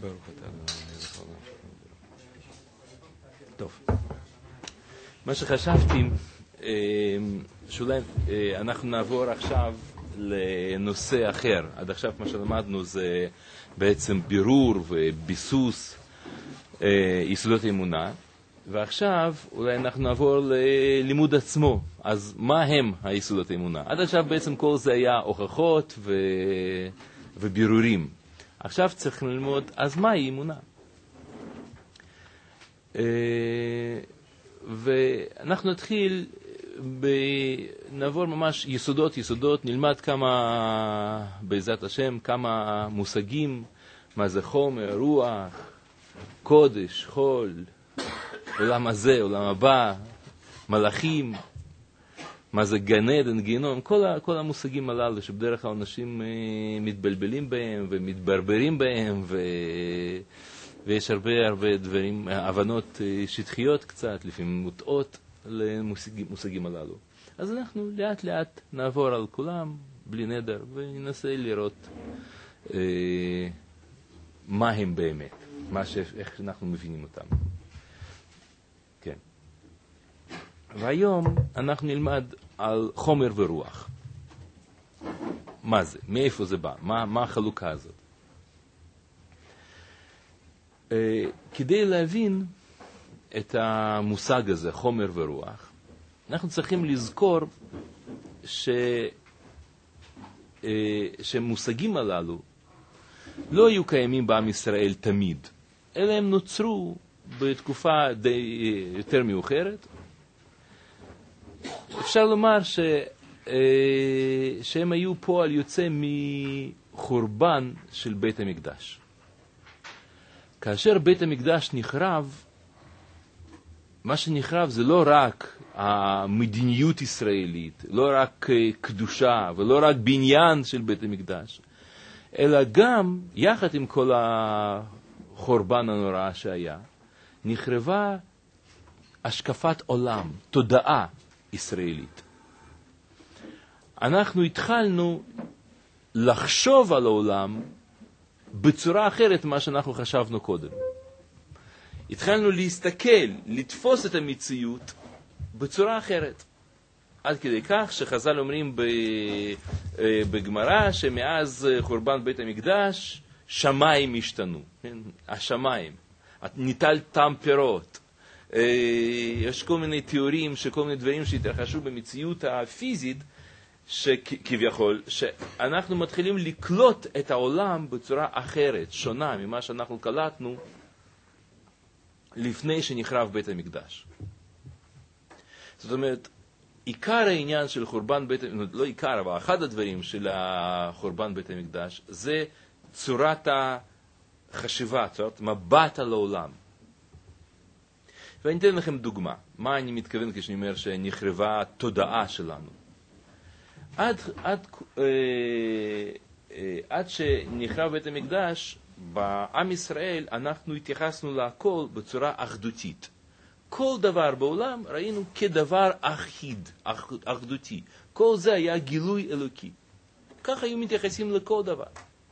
ברוך אתה אדוני. טוב. מה שחשבתי, שאולי אנחנו נעבור עכשיו לנושא אחר. עד עכשיו מה שלמדנו זה בעצם בירור וביסוס יסודות האמונה, ועכשיו אולי אנחנו נעבור ללימוד עצמו. אז מה הם היסודות האמונה? עד עכשיו בעצם כל זה היה הוכחות ובירורים. עכשיו צריך ללמוד, אז מהי אמונה? ואנחנו נתחיל, נעבור ממש יסודות, נלמד כמה, בעזרת השם, כמה מושגים, מה זה חומר, רוח, קודש, חול, עולם הזה, עולם הבא, מלאכים, מה זה גן עדן, גיהנום, כל המושגים הללו שבדרך כלל אנשים מתבלבלים בהם ומתברברים בהם, ויש הרבה דברים, הבנות שטחיות קצת, לפעמים מוטעות למושגים הללו. אז אנחנו לאט נעבור על כולם, בלי נדר, וננסה לראות מה הם באמת, איך אנחנו מבינים אותם. כן. והיום אנחנו נלמד על חומר ורוח. מה זה? מאיפה זה בא? מה החלוקה הזאת? כדי להבין את המושג הזה, חומר ורוח, אנחנו צריכים לזכור שמושגים הללו לא היו קיימים בעם ישראל תמיד, אלא הם נוצרו בתקופה די יותר מאוחרת. אפשר לומר שהם היו פועל יוצא מחורבן של בית המקדש. כאשר בית המקדש נחרב, מה שנחרב זה לא רק המדיניות ישראלית, לא רק קדושה ולא רק בניין של בית המקדש, אלא גם, יחד עם כל החורבן הנורא שהיה, נחרבה השקפת עולם, תודעה ישראלית. אנחנו התחלנו לחשוב על העולם בצורה אחרת ממה שאנחנו חשבנו קודם. התחלנו להסתכל, לתפוס את המציאות בצורה אחרת. עד כדי כך שחז"ל אומרים בגמרא שמאז חורבן בית המקדש שמיים השתנו. השמיים. ניטל טעם פירות. יש כל מיני תיאורים שכל מיני דברים שהתרחשו במציאות הפיזית שכביכול, שאנחנו מתחילים לקלוט את העולם בצורה אחרת, שונה ממה שאנחנו קלטנו לפני שנחרב בית המקדש. זאת אומרת, עיקר העניין של חורבן בית המקדש, לא עיקר, אבל אחד הדברים של חורבן בית המקדש, זה צורת החשיבה, צורת מבט על העולם. ואני אתן לכם דוגמה. מה אני מתכוון כשאני אומר שנחרבה התודעה שלנו? עד שנחרב בית המקדש, בעם ישראל אנחנו התייחסנו להכל בצורה אחדותית. כל דבר בעולם ראינו כדבר אחיד, אחדותי. כל זה היה גילוי אלוקי. כך היו מתייחסים לכל דבר.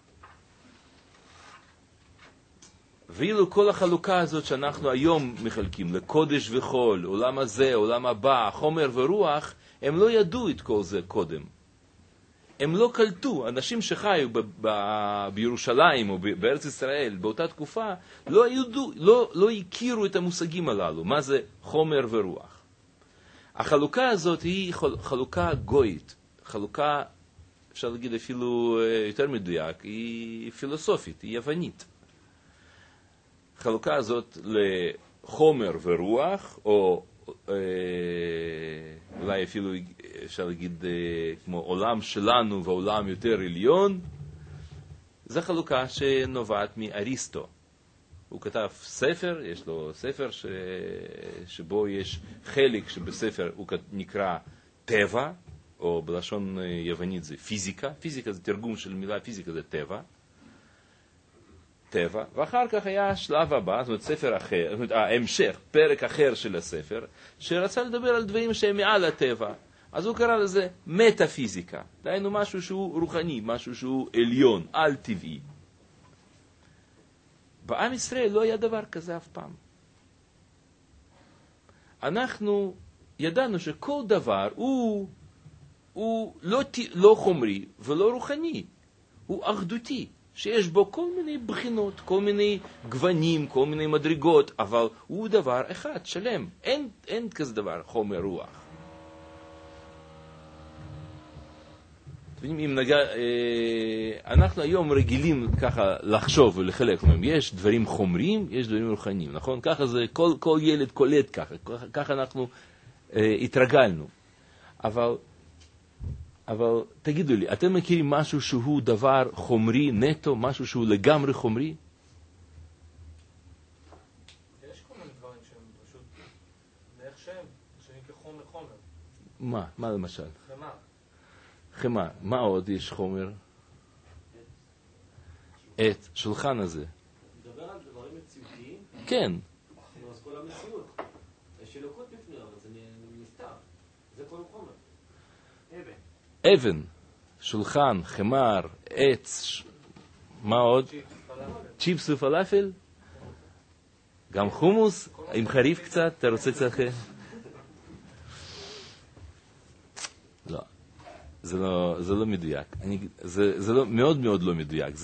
ואילו כל החלוקה הזאת שאנחנו היום מחלקים, לקודש וחול, עולם הזה, עולם הבא, חומר ורוח, הם לא ידעו את כל זה קודם. הם לא קלטו, אנשים שחיו בירושלים או בארץ ישראל באותה תקופה, לא הכירו את המושגים הללו, מה זה חומר ורוח. החלוקה הזאת היא חלוקה גויית, חלוקה, אפשר להגיד אפילו יותר מדויק, היא פילוסופית, היא יוונית. החלוקה הזאת לחומר ורוח, או אולי אפילו אפשר להגיד כמו עולם שלנו ועולם יותר עליון, זו חלוקה שנובעת מאריסטו. הוא כתב ספר, יש לו ספר שבו יש חלק שבספר הוא נקרא טבע, או בלשון יוונית זה פיזיקה. פיזיקה זה תרגום של מילה פיזיקה, זה טבע, ואחר כך היה השלב הבא, זאת אומרת ספר אחר, זאת אומרת ההמשך, פרק אחר של הספר, שרצה לדבר על דברים שהם מעל הטבע. אז הוא קרא לזה מטאפיזיקה. דהיינו משהו שהוא רוחני, משהו שהוא עליון, על טבעי. בעם ישראל לא היה דבר כזה אף פעם. אנחנו ידענו שכל דבר הוא לא חומרי ולא רוחני, הוא אחדותי, שיש בו כל מיני בחינות, כל מיני גוונים, כל מיני מדרגות, אבל הוא דבר אחד, שלם. אין כזה דבר חומר רוח. אנחנו היום רגילים ככה לחשוב ולחלק, יש דברים חומריים, יש דברים רוחניים, נכון? ככה זה, כל ילד קולט ככה אנחנו התרגלנו. אבל תגידו לי, אתם מכירים משהו שהוא דבר חומרי נטו, משהו שהוא לגמרי חומרי? יש כל מיני דברים שהם פשוט מאיך שהם כחומר. מה למשל? חמר. חמר. מה עוד יש חומר? עץ. שולחן הזה. מדבר על דברים מציאותיים? כן. אז כל המציאות. יש אלוקות בפנים, אבל זה נסתר. זה כל חומר. אבן, שולחן, חמר, עץ, מה עוד? צ'יפס ופלאפל? גם חומוס, עם חריף קצת, אתה רוצה קצת? לא, זה לא מדויק, זה מאוד מאוד לא מדויק,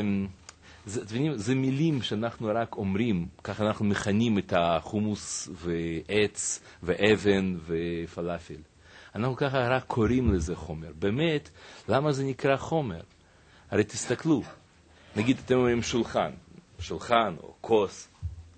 זה מילים שאנחנו רק אומרים, ככה אנחנו מכנים את החומוס ועץ ואבן ופלאפל. אנחנו ככה רק קוראים לזה חומר. באמת, למה זה נקרא חומר? הרי תסתכלו, נגיד אתם אומרים שולחן או כוס.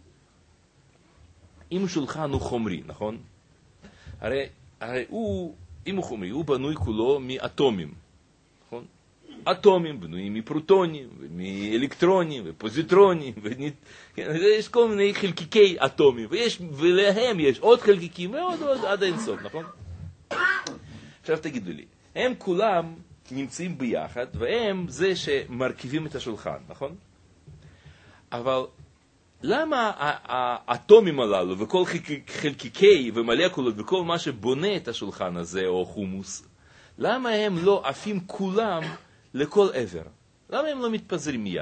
אם שולחן הוא חומרי, נכון? הרי אם הוא חומרי, הוא בנוי כולו מאטומים, נכון? אטומים בנויים מפרוטונים, מאלקטרונים, ופוזיטרונים, יש כל מיני חלקיקי אטומים, ולהם יש עוד חלקיקים ועוד עד אינסוף, נכון? עכשיו תגידו לי, הם כולם נמצאים ביחד, והם זה שמרכיבים את השולחן, נכון? אבל למה האטומים הללו וכל חלקיקי ומולקולות וכל מה שבונה את השולחן הזה או חומוס, למה הם לא עפים כולם לכל עבר? למה הם לא מתפזרים מיד?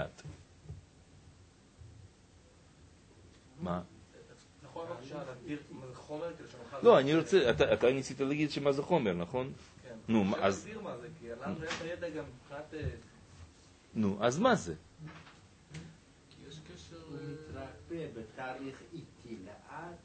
מה? נכון, בבקשה, להגדיר מה זה חומר כדי שנוכל... לא, אני רוצה, אתה ניסית להגיד שמה זה חומר, נכון? כן. נו, אז... להגדיר מה זה, כי לנו יש הידע גם מבחינת... נו, אז מה זה? כי יש קשר... הוא מתרפא בתהליך איטי, לאט.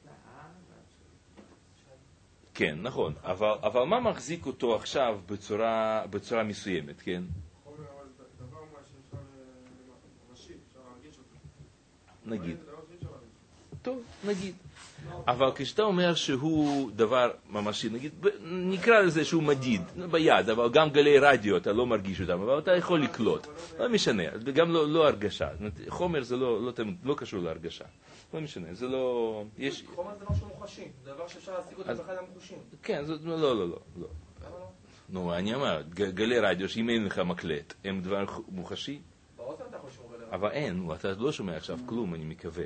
כן, נכון, אבל מה מחזיק אותו עכשיו בצורה מסוימת, כן? חומר, אבל דבר מה שאפשר ממשי, אפשר להרגיש אותו. נגיד. זה דבר שאי אפשר להרגיש. טוב, נגיד. אבל כשאתה אומר שהוא דבר ממשי, נגיד, נקרא לזה שהוא מדיד, ביד, אבל גם גלי רדיו אתה לא מרגיש אותם, אבל אתה יכול לקלוט. לא משנה, גם לא הרגשה. חומר זה לא קשור להרגשה. לא משנה, זה לא... חומר זה דבר שהוא מוחשי, זה דבר שאפשר להשיג אותו באחד המוחשים. כן, לא. למה לא? נו, אני אומר, גלי רדיו, שאם אין לך מקלט, הם דבר מוחשי? באוזן אתה יכול לשמור גלי רדיו. אבל אין, אתה לא שומע עכשיו כלום, אני מקווה.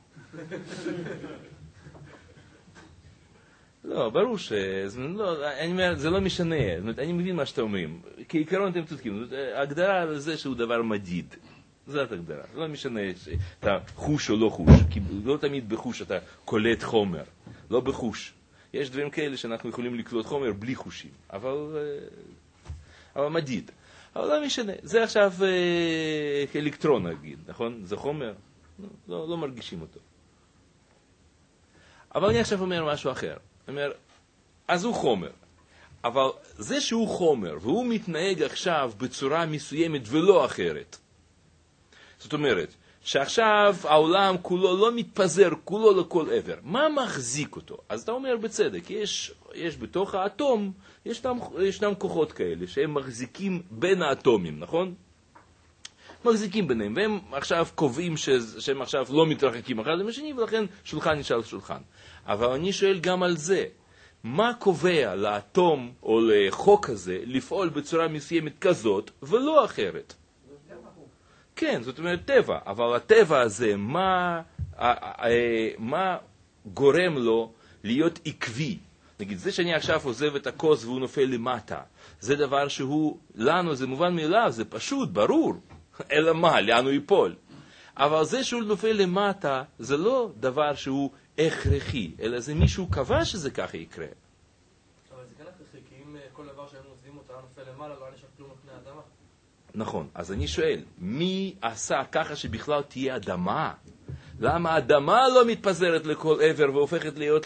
לא, ברור זה לא משנה, אני מבין מה שאתם אומרים. כעיקרון אתם צודקים, ההגדרה על זה שהוא דבר מדיד. זאת הגדרה, לא משנה אתה חוש או לא חוש, כי לא תמיד בחוש אתה קולט חומר, לא בחוש. יש דברים כאלה שאנחנו יכולים לקלוט חומר בלי חושים, אבל מדיד. אבל לא משנה, זה עכשיו אלקטרון נגיד, נכון? זה חומר, לא מרגישים אותו. אבל אני עכשיו אומר משהו אחר. אומר, אז הוא חומר. אבל זה שהוא חומר, והוא מתנהג עכשיו בצורה מסוימת ולא אחרת. זאת אומרת, שעכשיו העולם כולו לא מתפזר, כולו לכל עבר. מה מחזיק אותו? אז אתה אומר בצדק, יש בתוך האטום, ישנם כוחות כאלה, שהם מחזיקים בין האטומים, נכון? מחזיקים ביניהם, והם עכשיו קובעים שהם עכשיו לא מתרחקים אחד למשני, ולכן שולחן נשאר שולחן. אבל אני שואל גם על זה, מה קובע לאטום או לחוק הזה לפעול בצורה מסוימת כזאת ולא אחרת? כן, זאת אומרת טבע, אבל הטבע הזה, מה גורם לו להיות עקבי? נגיד, זה שאני עכשיו עוזב את הכוס והוא נופל למטה, זה דבר שהוא, לנו זה מובן מאליו, זה פשוט, ברור. אלא מה, לאן הוא ייפול? אבל זה שהוא נופל למטה, זה לא דבר שהוא הכרחי, אלא זה מישהו קבע שזה ככה יקרה. אבל זה כן הכרחי, כי אם כל דבר שהיינו עוזבים אותו היה נופל למעלה, לא היה נשאר כלום לפני האדמה. נכון, אז אני שואל, מי עשה ככה שבכלל תהיה אדמה? למה האדמה לא מתפזרת לכל עבר והופכת להיות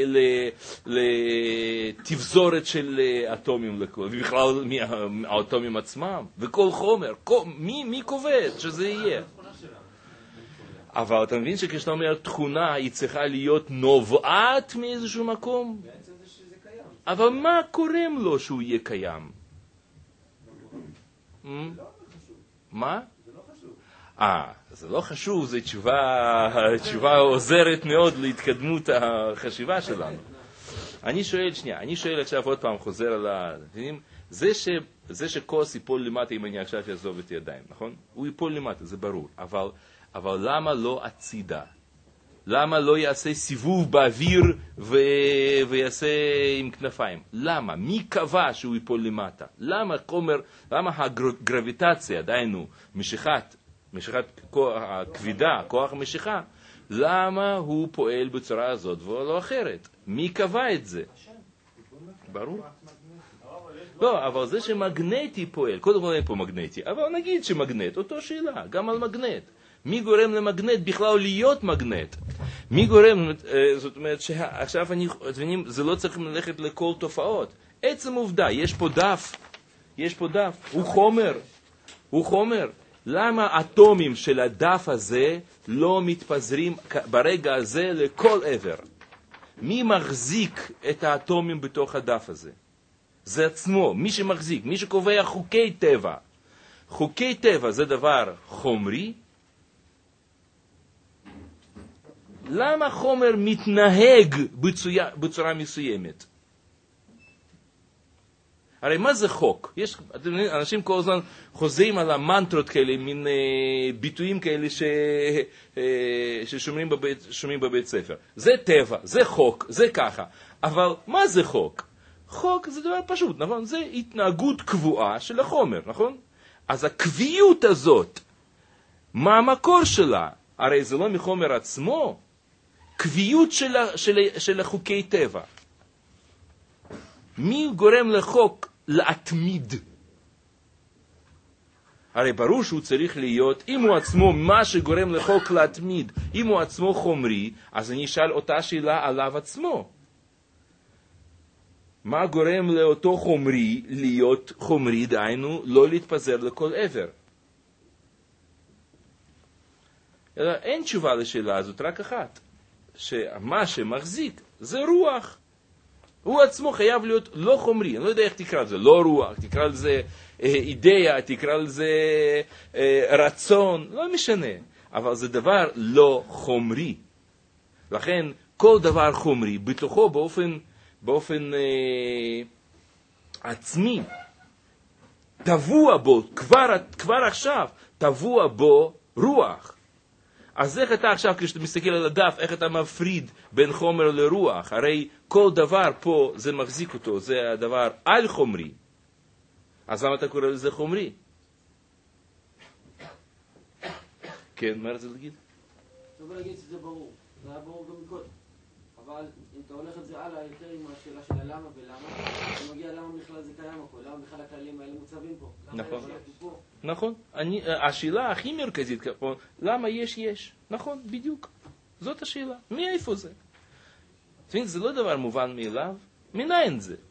לתבזורת של אטומים, ובכלל מהאטומים עצמם, וכל חומר, מי קובע שזה יהיה? אבל אתה מבין שכשאתה אומר תכונה היא צריכה להיות נובעת מאיזשהו מקום? בעצם זה שזה קיים. אבל מה קוראים לו שהוא יהיה קיים? זה לא חשוב. מה? זה לא חשוב. זה לא חשוב, זו תשובה עוזרת מאוד להתקדמות החשיבה שלנו. אני שואל עכשיו עוד פעם, חוזר על הדברים, זה שכוס ייפול למטה אם אני עכשיו יעזוב את ידיים, נכון? הוא ייפול למטה, זה ברור, אבל למה לא הצידה? למה לא יעשה סיבוב באוויר ויעשה עם כנפיים? למה? מי קבע שהוא ייפול למטה? למה הגרביטציה, דהיינו, משיכת הכבידה, כוח המשיכה, למה הוא פועל בצורה הזאת ולא אחרת? מי קבע את זה? ברור. לא, אבל זה שמגנטי פועל, קודם כל אין פה מגנטי, אבל נגיד שמגנט, אותו שאלה, גם על מגנט. מי גורם למגנט בכלל להיות מגנט? מי גורם, זאת אומרת שעכשיו זה לא צריך ללכת לכל תופעות. עצם עובדה, יש פה דף, הוא חומר. למה האטומים של הדף הזה לא מתפזרים ברגע הזה לכל עבר? מי מחזיק את האטומים בתוך הדף הזה? זה עצמו, מי שמחזיק, מי שקובע חוקי טבע. חוקי טבע זה דבר חומרי. למה חומר מתנהג בצורה מסוימת? הרי מה זה חוק? אנשים כל הזמן חוזרים על המנטרות כאלה, מין ביטויים כאלה ששומעים בבית ספר. זה טבע, זה חוק, זה ככה. אבל מה זה חוק? חוק זה דבר פשוט, נכון? זה התנהגות קבועה של החומר, נכון? אז הקביעות הזאת, מה המקור שלה? הרי זה לא מחומר עצמו. קביעות של החוקי טבע. מי גורם לחוק להתמיד? הרי ברור שהוא צריך להיות, אם הוא עצמו מה שגורם לחוק להתמיד, אם הוא עצמו חומרי, אז אני אשאל אותה שאלה עליו עצמו. מה גורם לאותו חומרי להיות חומרי, דהיינו לא להתפזר לכל עבר? אלא אין תשובה לשאלה הזאת, רק אחת. שמה שמחזיק זה רוח. הוא עצמו חייב להיות לא חומרי, אני לא יודע איך תקרא לזה, לא רוח, תקרא לזה אידאה, תקרא לזה רצון, לא משנה, אבל זה דבר לא חומרי. לכן כל דבר חומרי בתוכו באופן עצמי, טבוע בו, כבר עכשיו טבוע בו רוח. אז איך אתה עכשיו, כשאתה מסתכל על הדף, איך אתה מפריד בין חומר לרוח? הרי כל דבר פה זה מחזיק אותו, זה הדבר על חומרי. אז למה אתה קורא לזה חומרי? כן, מה רצית להגיד? טוב להגיד שזה ברור, זה היה ברור גם מקודם. אבל אם אתה הולך את זה הלאה יותר עם השאלה של הלמה ולמה, אתה מגיע למה בכלל זה קיים הכל, למה בכלל הכללים האלה מוצבים פה. נכון. השאלה הכי מרכזית פה, למה יש? נכון, בדיוק. זאת השאלה. מאיפה זה? זה לא דבר מובן מאליו. מניין זה?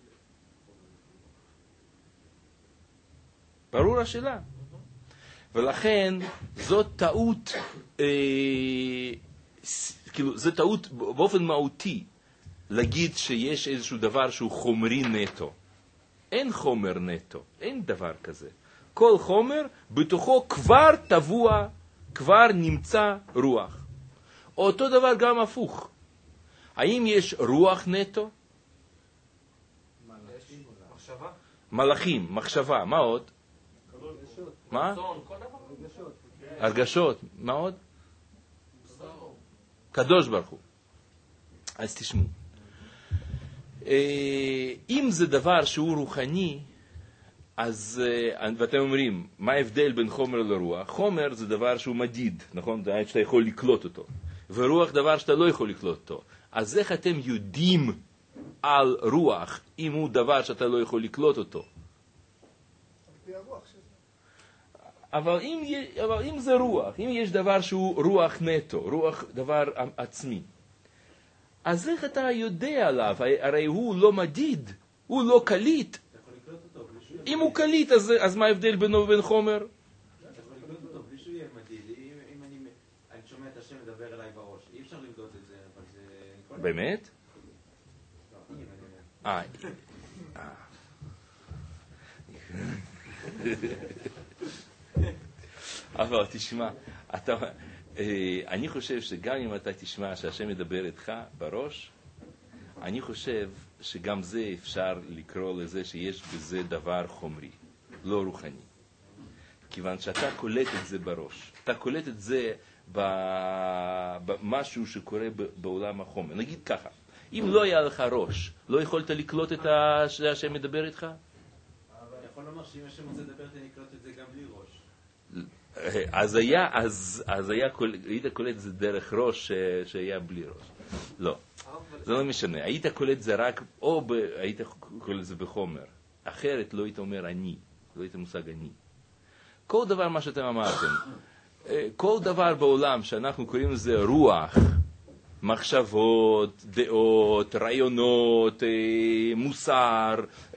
ברור השאלה. ולכן זאת טעות, זה טעות באופן מהותי להגיד שיש איזשהו דבר שהוא חומרי נטו. אין חומר נטו, אין דבר כזה. כל חומר בתוכו כבר טבוע, כבר נמצא רוח. אותו דבר גם הפוך. האם יש רוח נטו? מחשבה? מלאכים, מחשבה, מה עוד? מה? הרגשות, מה עוד? קדוש ברוך הוא. אז תשמעו. אם זה דבר שהוא רוחני, אז, ואתם אומרים, מה ההבדל בין חומר לרוח? חומר זה דבר שהוא מדיד, נכון? זה שאתה יכול לקלוט אותו. ורוח דבר שאתה לא יכול לקלוט אותו. אז איך אתם יודעים על רוח, אם הוא דבר שאתה לא יכול לקלוט אותו? אבל אם זה רוח, אם יש דבר שהוא רוח נטו, רוח דבר עצמי, אז איך אתה יודע עליו? הרי הוא לא מדיד, הוא לא קליט. אם הוא קליט, אז מה ההבדל בינו ובין חומר? אתה יכול לקלוט אותו בלי שהוא יהיה מדיד. אם אני שומע את השם מדבר אליי בראש, אי אפשר למדוד את זה, אבל זה... באמת? אבל תשמע, אני חושב שגם אם אתה תשמע שהשם מדבר איתך בראש, אני חושב שגם זה אפשר לקרוא לזה שיש בזה דבר חומרי, לא רוחני. כיוון שאתה קולט את זה בראש. אתה קולט את זה במשהו שקורה בעולם החומר. נגיד ככה, אם לא היה לך ראש, לא יכולת לקלוט את שהשם מדבר איתך? אבל יכול לומר שאם השם רוצה לדבר, אתה נקלוט את זה גם בלי ראש. אז היית קולט את זה דרך ראש שהיה בלי ראש. לא, זה לא משנה. היית קולט זה רק, או היית קולט זה בחומר. אחרת לא היית אומר אני, לא היית מושג אני. כל דבר מה שאתם אמרתם, כל דבר בעולם שאנחנו קוראים לזה רוח, מחשבות, דעות, רעיונות, מוסר,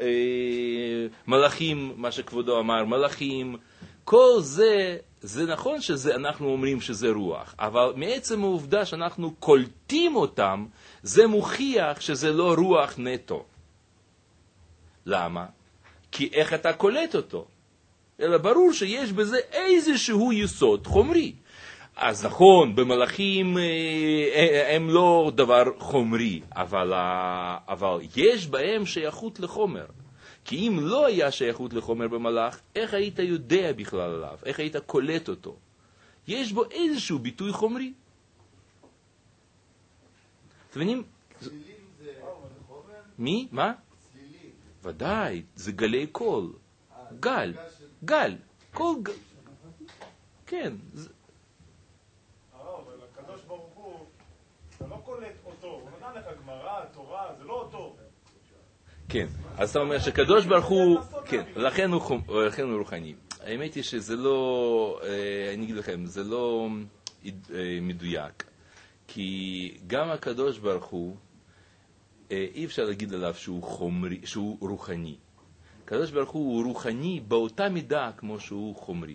מלאכים, מה שכבודו אמר, מלאכים, כל זה, זה נכון שאנחנו אומרים שזה רוח, אבל מעצם העובדה שאנחנו קולטים אותם, זה מוכיח שזה לא רוח נטו. למה? כי איך אתה קולט אותו? אלא ברור שיש בזה איזשהו יסוד חומרי. אז נכון, במלאכים הם לא דבר חומרי, אבל יש בהם שייכות לחומר. כי אם לא היה שייכות לחומר במלאך, איך היית יודע בכלל עליו? איך היית קולט אותו? יש בו איזשהו ביטוי חומרי. אתם מבינים? צלילים זה חומר? מי? מה? צלילים. ודאי, זה גלי קול. גל. כל גל. כן. אבל הקדוש ברוך הוא, אתה לא קולט אותו. הוא נתן לך גמרא, תורה, זה לא אותו. כן, אז אתה אומר שקדוש ברוך הוא, כן, לכן הוא רוחני. האמת היא שזה לא, אני אגיד לכם, זה לא מדויק. כי גם הקדוש ברוך הוא, אי אפשר להגיד עליו שהוא רוחני. הקדוש ברוך הוא רוחני באותה מידה כמו שהוא חומרי.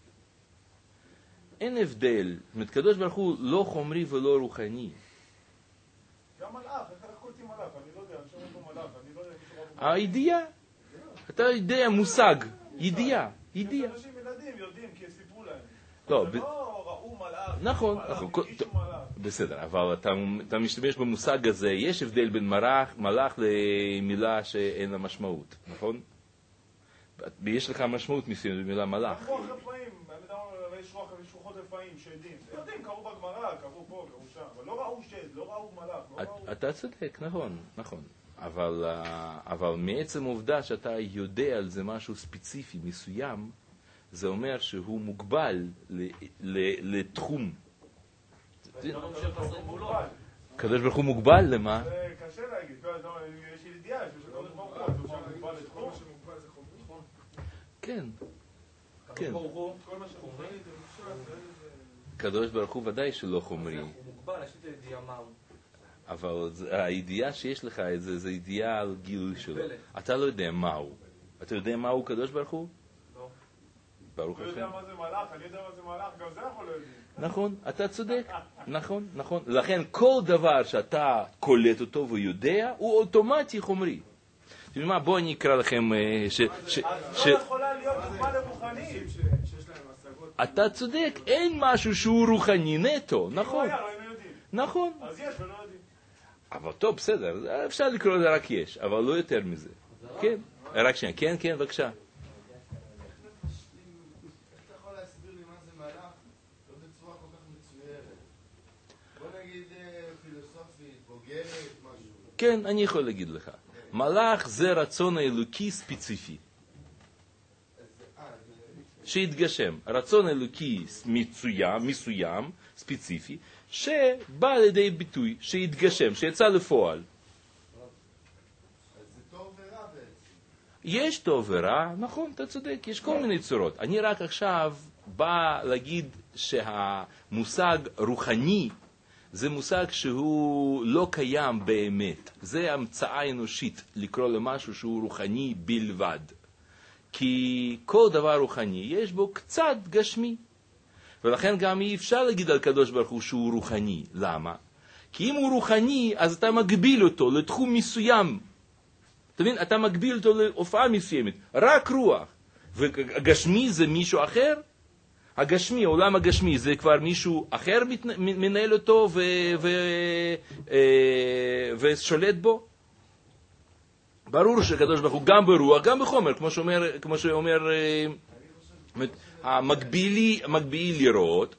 אין הבדל, זאת אומרת, הקדוש ברוך הוא לא חומרי ולא רוחני. גם מלאך, איך קולטים מלאך? אני לא יודע, אני שומע פה מלאך, אני לא יודע מישהו רב... הידיעה, אתה יודע מושג, ידיעה. אנשים ילדים יודעים כי סיפרו להם. לא, לא ראו מלאך, נכון, בסדר, אבל אתה משתמש במושג הזה, יש הבדל בין מלאך למילה שאין לה משמעות, נכון? יש לך משמעות מסוימת במילה מלאך. רוח רפאים, יש רוחות רפאים שיודעים, יודעים, קראו בגמרא, קראו פה, קראו שם, אבל לא ראו שד, לא ראו מלאך, אתה צודק, נכון. אבל מעצם העובדה שאתה יודע על זה משהו ספציפי מסוים, זה אומר שהוא מוגבל לתחום. קדוש ברוך הוא מוגבל למה? זה קשה להגיד, יש ידיעה, יש קדוש ברוך הוא מוגבל לתחום. כן. קדוש ברוך הוא, חומרי? קדוש ברוך הוא ודאי שלא חומרי. הוא מוגבל, יש לי את הידיעה מה הוא. אבל הידיעה שיש לך, זה ידיעה על גילוי שלו. אתה לא יודע מהו. אתה יודע מהו קדוש ברוך הוא? לא. ברוך אני השם. יודע מה זה מלאך, אני יודע מה זה מלאך, גם זה יכול להגיד. נכון, אתה צודק. נכון. לכן כל דבר שאתה קולט אותו ויודע, הוא אוטומטי חומרי. תראי מה, בואו אני אקרא לכם אז לא יכולה להיות דוגמה לרוחני. אתה צודק, אין משהו שהוא רוחני נטו, נכון. לא היינו יודעים. נכון. אז יש ולא יודעים. אבל טוב, בסדר, אפשר לקרוא לזה רק יש, אבל לא יותר מזה. כן, רק שנייה, כן, בבקשה. איך אתה יכול להסביר לי מה זה מלאך לא בצורה כל כך מצוירת? בוא נגיד פילוסופית, בוגרת, משהו. כן, אני יכול להגיד לך. מלאך זה רצון האלוקי ספציפי. שהתגשם, רצון אלוקי מסוים, ספציפי, שבא לידי ביטוי, שהתגשם, שיצא לפועל. אז זה טוב ורע בעצם. יש טוב ורע, נכון, אתה צודק, יש כל מיני צורות. אני רק עכשיו בא להגיד שהמושג רוחני זה מושג שהוא לא קיים באמת. זה המצאה אנושית לקרוא למשהו שהוא רוחני בלבד. כי כל דבר רוחני יש בו קצת גשמי. ולכן גם אי אפשר להגיד על קדוש ברוך הוא שהוא רוחני. למה? כי אם הוא רוחני, אז אתה מגביל אותו לתחום מסוים. אתה מבין? אתה מגביל אותו להופעה מסוימת. רק רוח. והגשמי זה מישהו אחר? הגשמי, העולם הגשמי, זה כבר מישהו אחר מנהל אותו ושולט בו? ברור שהקדוש ברוך הוא גם ברוח, גם בחומר, כמו שאומר המקבילי לראות,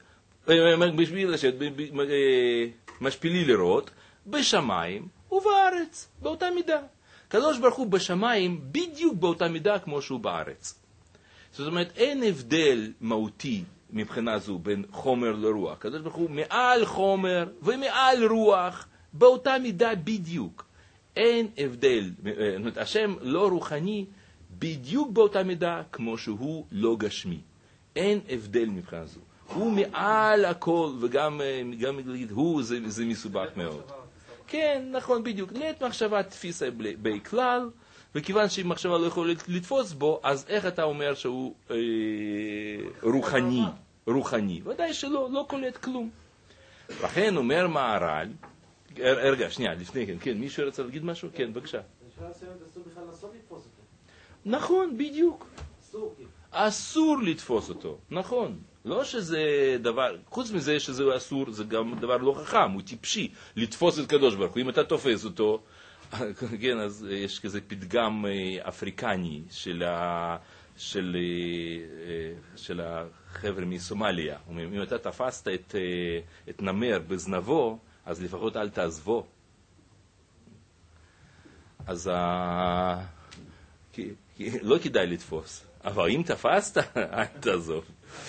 משפילי לראות, בשמיים ובארץ, באותה מידה. הקדוש ברוך הוא בשמיים בדיוק באותה מידה כמו שהוא בארץ. זאת אומרת, אין הבדל מהותי מבחינה זו בין חומר לרוח. הקדוש ברוך הוא מעל חומר ומעל רוח באותה מידה בדיוק. אין הבדל. השם לא רוחני בדיוק באותה מידה כמו שהוא לא גשמי. אין הבדל מבחינה זו. הוא מעל הכל, וגם להגיד הוא זה מסובך מאוד. כן, נכון, בדיוק. לית מחשבה תפיסה בכלל, וכיוון שהיא מחשבה לא יכולה לתפוס בו, אז איך אתה אומר שהוא רוחני? ודאי שלא, לא קולט כלום. לכן אומר מהר"ל, רגע, שנייה, לפני כן, מישהו רצה להגיד משהו? כן, בבקשה. בשביל מסוימת אסור בכלל לנסות לתפוס אותו. נכון, בדיוק. אסור. אסור לתפוס אותו, נכון. לא שזה דבר, חוץ מזה שזה אסור, זה גם דבר לא חכם, הוא טיפשי, לתפוס את קדוש ברוך הוא. אם אתה תופס אותו, כן, אז יש כזה פתגם אפריקני של החבר'ה מסומליה. אם אתה תפסת את נמר בזנבו, אז לפחות אל תעזבו. אז לא כדאי לתפוס. אבל אם תפסת, אל תעזוב.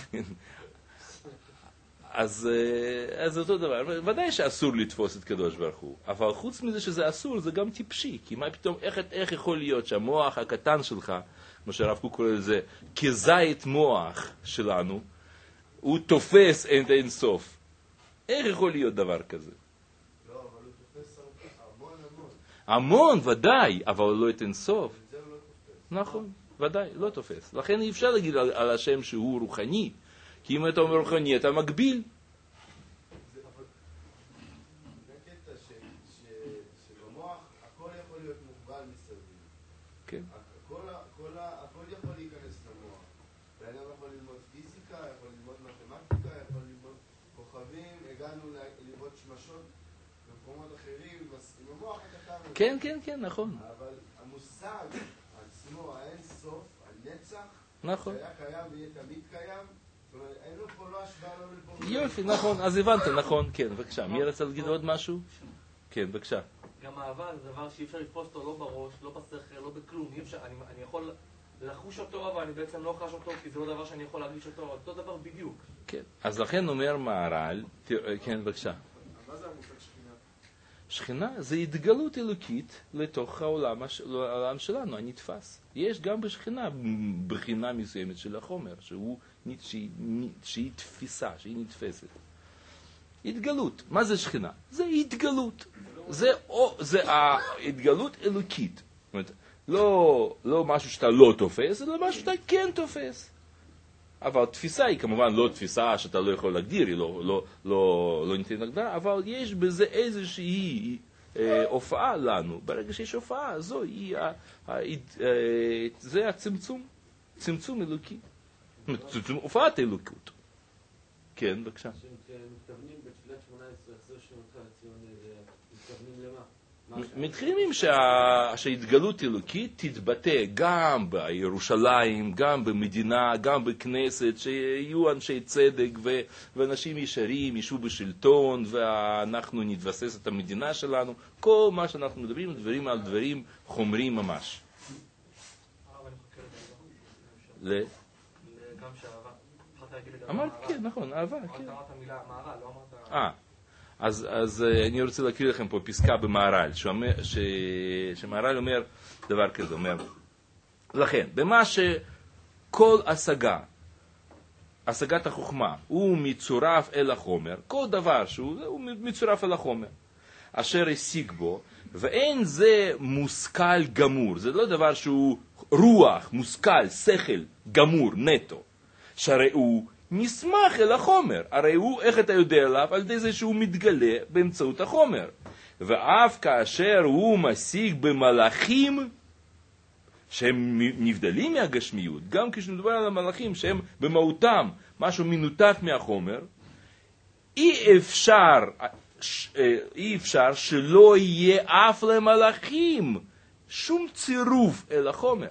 אז אותו דבר. ודאי שאסור לתפוס את קדוש ברוך הוא. אבל חוץ מזה שזה אסור, זה גם טיפשי. כי מה פתאום, איך יכול להיות שהמוח הקטן שלך, כמו שהרב קוק קורא לזה, כזית מוח שלנו, הוא תופס את אין סוף. איך יכול להיות דבר כזה? לא, אבל הוא תופס המון. המון, ודאי, אבל לא את אין סוף. את זה הוא לא תופס. נכון, ודאי, לא תופס. לכן אי אפשר להגיד על השם שהוא רוחני. כי אם אתה אומר רוחני, אתה מגביל. זה קטע שבמוח הכל יכול להיות מוגבל מסביב. כן. הכל יכול להיכנס למוח. ואדם יכול ללמוד פיזיקה, יכול ללמוד מתמטיקה, יכול ללמוד כוכבים, הגענו ללמוד שמשות במקומות אחרים, עם המוח הקטן. כן, נכון. אבל המושג עצמו, האין סוף, הנצח, נכון. שהיה קיים ויהיה תמיד קיים, זאת אומרת, אין לו פה לא השוואה, לא לפה. יופי, נכון, אז הבנת, נכון, כן, בבקשה. מי רצה להגיד עוד משהו? כן, בבקשה. גם אהבה זה דבר שאי אפשר לתפוס אותו לא בראש, לא בשכל, לא בכלום. אי אפשר, אני יכול לחוש אותו, אבל אני בעצם לא חש אותו, כי זה לא דבר שאני יכול להרגיש אותו, אותו דבר בדיוק. כן, אז לכן אומר מהר"ל, כן, בבקשה. מה זה המושג שכינה? שכינה זה התגלות אלוקית לתוך העולם שלנו, הנתפס. יש גם בשכינה בחינה מסוימת של החומר, שהיא תפיסה, שהיא נתפסת. התגלות. מה זה שכינה? זה התגלות. זה ההתגלות אלוקית. זאת אומרת, לא משהו שאתה לא תופס, אלא משהו שאתה כן תופס. אבל תפיסה היא כמובן לא תפיסה שאתה לא יכול להגדיר, היא לא ניתן להגדרה, אבל יש בזה איזושהי הופעה לנו. ברגע שיש הופעה, זה הצמצום, צמצום אלוקי. הופעת אלוקות. כן, בבקשה. כשמתכוונים בתפילת 18, אחרי שמותך לציון, מתכוונים למה? מתחילים שההתגלות אלוקית תתבטא גם בירושלים, גם במדינה, גם בכנסת, שיהיו אנשי צדק ואנשים ישרים, ישבו בשלטון, ואנחנו נתבסס את המדינה שלנו. כל מה שאנחנו מדברים, דברים על דברים חומרים ממש. הרב, אני מחכה לדבר. גם גם שאהבה. התחלת להגיד לגבי אמרת, מהר"ל. כן, נכון, אהבה, כן. אמרת המילה מהר"ל, לא אמרת... אז אני רוצה להקריא לכם פה פסקה במהר"ל, שמהר"ל אומר דבר כזה, אומר, לכן, במה שכל השגת החוכמה, הוא מצורף אל החומר, כל דבר שהוא מצורף אל החומר, אשר השיג בו, ואין זה מושכל גמור, זה לא דבר שהוא רוח, מושכל, שכל, גמור, נטו, שהרי הוא נסמך אל החומר, הרי הוא, איך אתה יודע עליו? על ידי זה שהוא מתגלה באמצעות החומר, ואף כאשר הוא משיג במלאכים, שהם נבדלים מהגשמיות, גם כשנדבר על המלאכים שהם במהותם משהו מנותק מהחומר, אי אפשר שלא יהיה אף למלאכים שום צירוף אל החומר.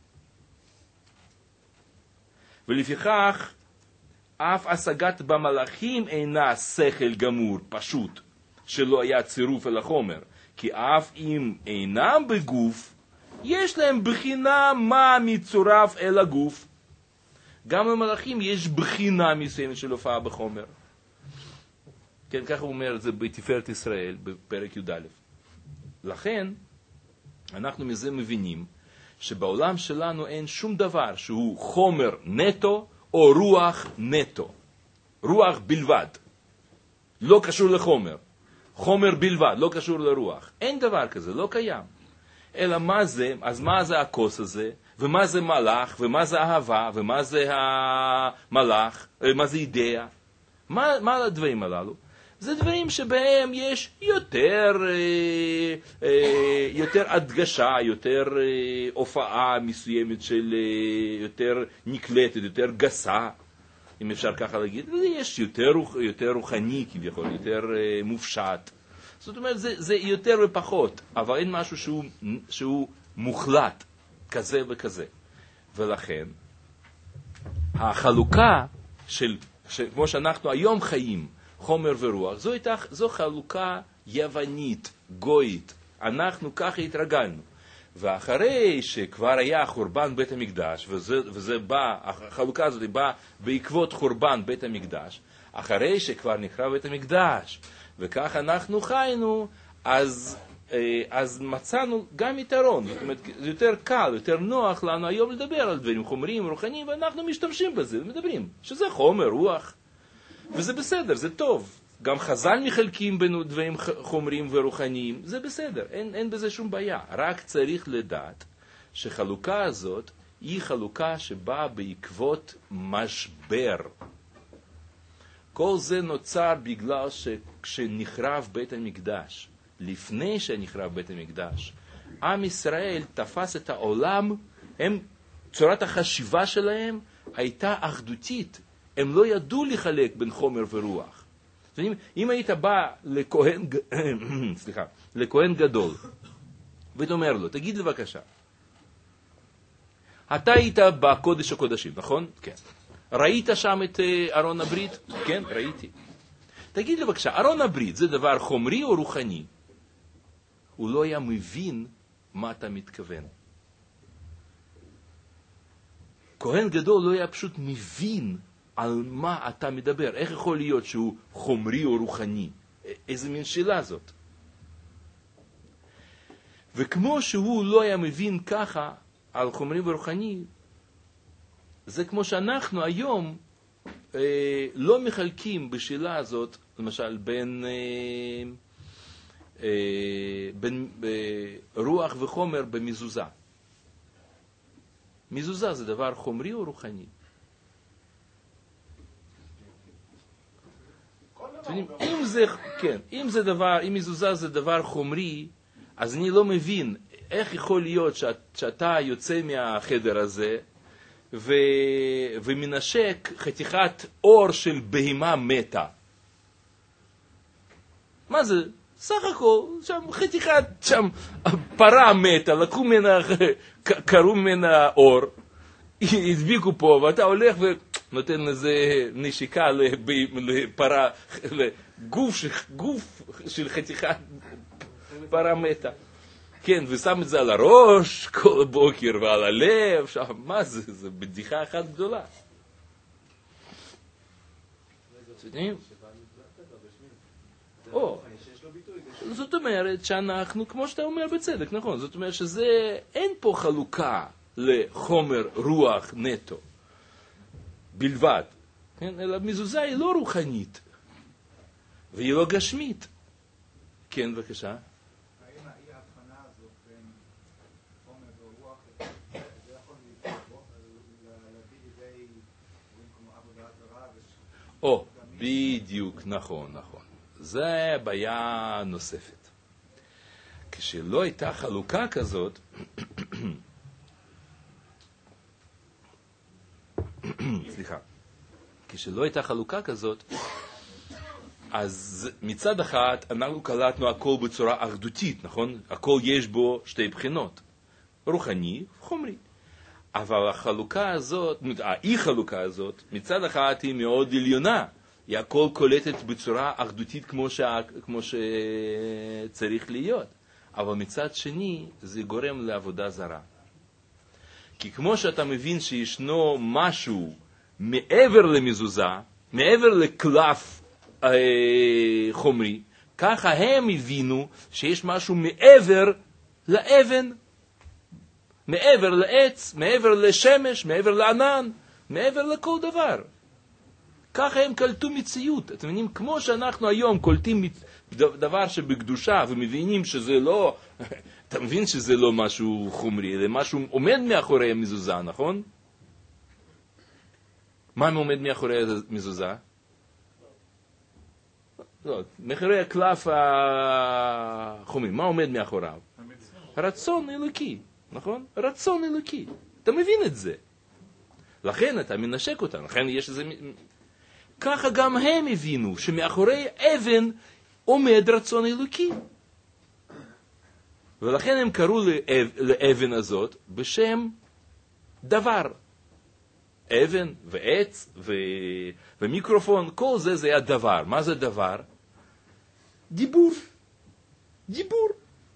ולפיכך אף השגת במלאכים אינה שכל גמור פשוט שלא היה צירוף אל החומר, כי אף אם אינם בגוף יש להם בחינה מה מצורף אל הגוף. גם למלאכים יש בחינה מסוימת של הופעה בחומר. כן, ככה הוא אומר את זה בתפארת ישראל, בפרק י"א. לכן, אנחנו מזה מבינים שבעולם שלנו אין שום דבר שהוא חומר נטו או רוח נטו. רוח בלבד. לא קשור לחומר. חומר בלבד, לא קשור לרוח. אין דבר כזה, לא קיים. אלא מה זה, אז מה זה הכוס הזה, ומה זה מלאך, ומה זה אהבה, ומה זה המלאך, מה זה אידאה. מה הדברים הללו? זה דברים שבהם יש יותר הדגשה, יותר הופעה מסוימת של יותר נקלטת, יותר גסה, אם אפשר ככה להגיד. יש יותר רוחני כביכול, יותר מופשט. זאת אומרת, זה יותר ופחות, אבל אין משהו שהוא מוחלט, כזה וכזה. ולכן, החלוקה כמו שאנחנו היום חיים, חומר ורוח, זו חלוקה יוונית, גוית. אנחנו ככה התרגלנו. ואחרי שכבר היה חורבן בית המקדש, החלוקה הזאת באה בעקבות חורבן בית המקדש, אחרי שכבר נחרב בית המקדש, וכך אנחנו חיינו, אז מצאנו גם יתרון. זאת אומרת, זה יותר קל, יותר נוח לנו היום לדבר על דברים חומריים, רוחניים, ואנחנו משתמשים בזה ומדברים, שזה חומר, רוח. וזה בסדר, זה טוב. גם חז"ל מחלקים בין דברים חומריים ורוחניים, זה בסדר, אין בזה שום בעיה. רק צריך לדעת שחלוקה הזאת היא חלוקה שבאה בעקבות משבר. כל זה נוצר בגלל שכשנחרב בית המקדש, לפני שנחרב בית המקדש, עם ישראל תפס את העולם, צורת החשיבה שלהם הייתה אחדותית. הם לא ידעו לחלק בין חומר ורוח. אם היית בא לכהן גדול, והיית אומר לו, תגיד לי בבקשה, אתה היית בקודש הקודשים, נכון? כן. ראית שם את ארון הברית? כן, ראיתי. תגיד לי בבקשה, ארון הברית זה דבר חומרי או רוחני? הוא לא היה מבין מה אתה מתכוון. כהן גדול לא היה פשוט מבין על מה אתה מדבר. איך יכול להיות שהוא חומרי או רוחני? איזה מין שאלה זאת? וכמו שהוא לא היה מבין ככה על חומרי ורוחני, זה כמו שאנחנו היום לא מחלקים בשאלה הזאת, למשל, בין רוח וחומר במזוזה. מזוזה זה דבר חומרי או רוחני? אם מזוזה זה דבר חומרי, אז אני לא מבין איך יכול להיות שאתה יוצא מהחדר הזה ומנשק חתיכת אור של בהמה מתה. מה זה? סך הכל, שם חתיכת, שם פרה מתה, לקחו ממנה, קראו ממנה אור, הדביקו פה, ואתה הולך ונותן לזה נשיקה לפרה, לגוף של חתיכת פרה מתה. כן, ושם את זה על הראש כל בוקר ועל הלב, שם, מה זה? זה בדיחה אחת גדולה. זאת אומרת שאנחנו, כמו שאתה אומר בצדק, נכון, זאת אומרת שזה, אין פה חלוקה לחומר רוח נטו בלבד, כן? אלא מזוזה היא לא רוחנית והיא לא גשמית. כן, בבקשה. האם ההבחנה הזאת בין חומר ורוח, זה יכול להביא לידי כמו עבודה זרה? בדיוק, נכון. זה בעיה נוספת. כשלא הייתה חלוקה כזאת, סליחה, כשלא הייתה חלוקה כזאת, אז מצד אחד אנחנו קלטנו הכל בצורה אחדותית, נכון? הכל יש בו שתי בחינות, רוחני וחומרי. אבל החלוקה הזאת, האי חלוקה הזאת, מצד אחד היא מאוד עליונה, היא הכל קולטת בצורה אחדותית כמו שצריך להיות. אבל מצד שני זה גורם לעבודה זרה. כי כמו שאתה מבין שישנו משהו מעבר למזוזה, מעבר לקלף חומרי, ככה הם הבינו שיש משהו מעבר לאבן, מעבר לעץ, מעבר לשמש, מעבר לענן, מעבר לכל דבר. ככה הם קלטו מציאות. אתם מבינים, כמו שאנחנו היום קולטים דבר שבקדושה ומבינים שזה לא, אתה מבין שזה לא משהו חומרי, זה משהו עומד מאחורי המזוזה, נכון? מה עומד מאחורי המזוזה? לא, מאחורי הקלף החומרי, מה עומד מאחוריו? רצון אלוקי, נכון? רצון אלוקי. אתה מבין את זה. לכן אתה מנשק אותם, לכן יש איזה... ככה גם הם הבינו שמאחורי אבן עומד רצון אלוקי. ולכן הם קראו לאבן הזאת בשם דבר. אבן ועץ ומיקרופון, כל זה היה דבר. מה זה דבר? דיבור. דיבור.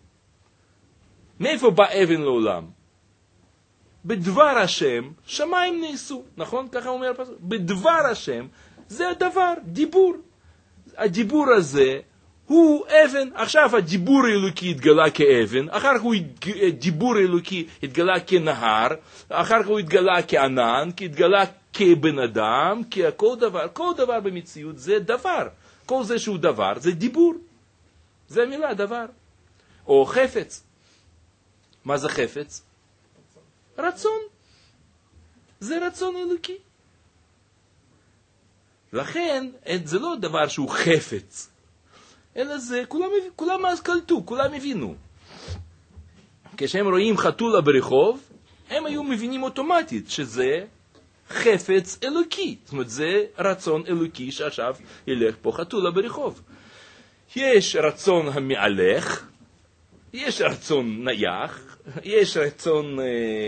מאיפה בא אבן לעולם? בדבר השם שמיים נעשו, נכון? ככה אומר הפסוק. בדבר השם זה הדבר, דיבור. הדיבור הזה הוא אבן. עכשיו הדיבור האלוקי התגלה כאבן, אחר כך הדיבור האלוקי התגלה כנהר, אחר כך הוא התגלה כענן, התגלה כבן אדם, כל דבר במציאות זה דבר. כל זה שהוא דבר זה דיבור. זה המילה דבר. או חפץ. מה זה חפץ? רצון. זה רצון אלוקי. לכן זה לא דבר שהוא חפץ, אלא זה, כולם אז קלטו, כולם הבינו. כשהם רואים חתולה ברחוב, הם היו מבינים אוטומטית שזה חפץ אלוקי. זאת אומרת, זה רצון אלוקי שעכשיו ילך פה חתולה ברחוב. יש רצון המהלך, יש רצון נייח, יש רצון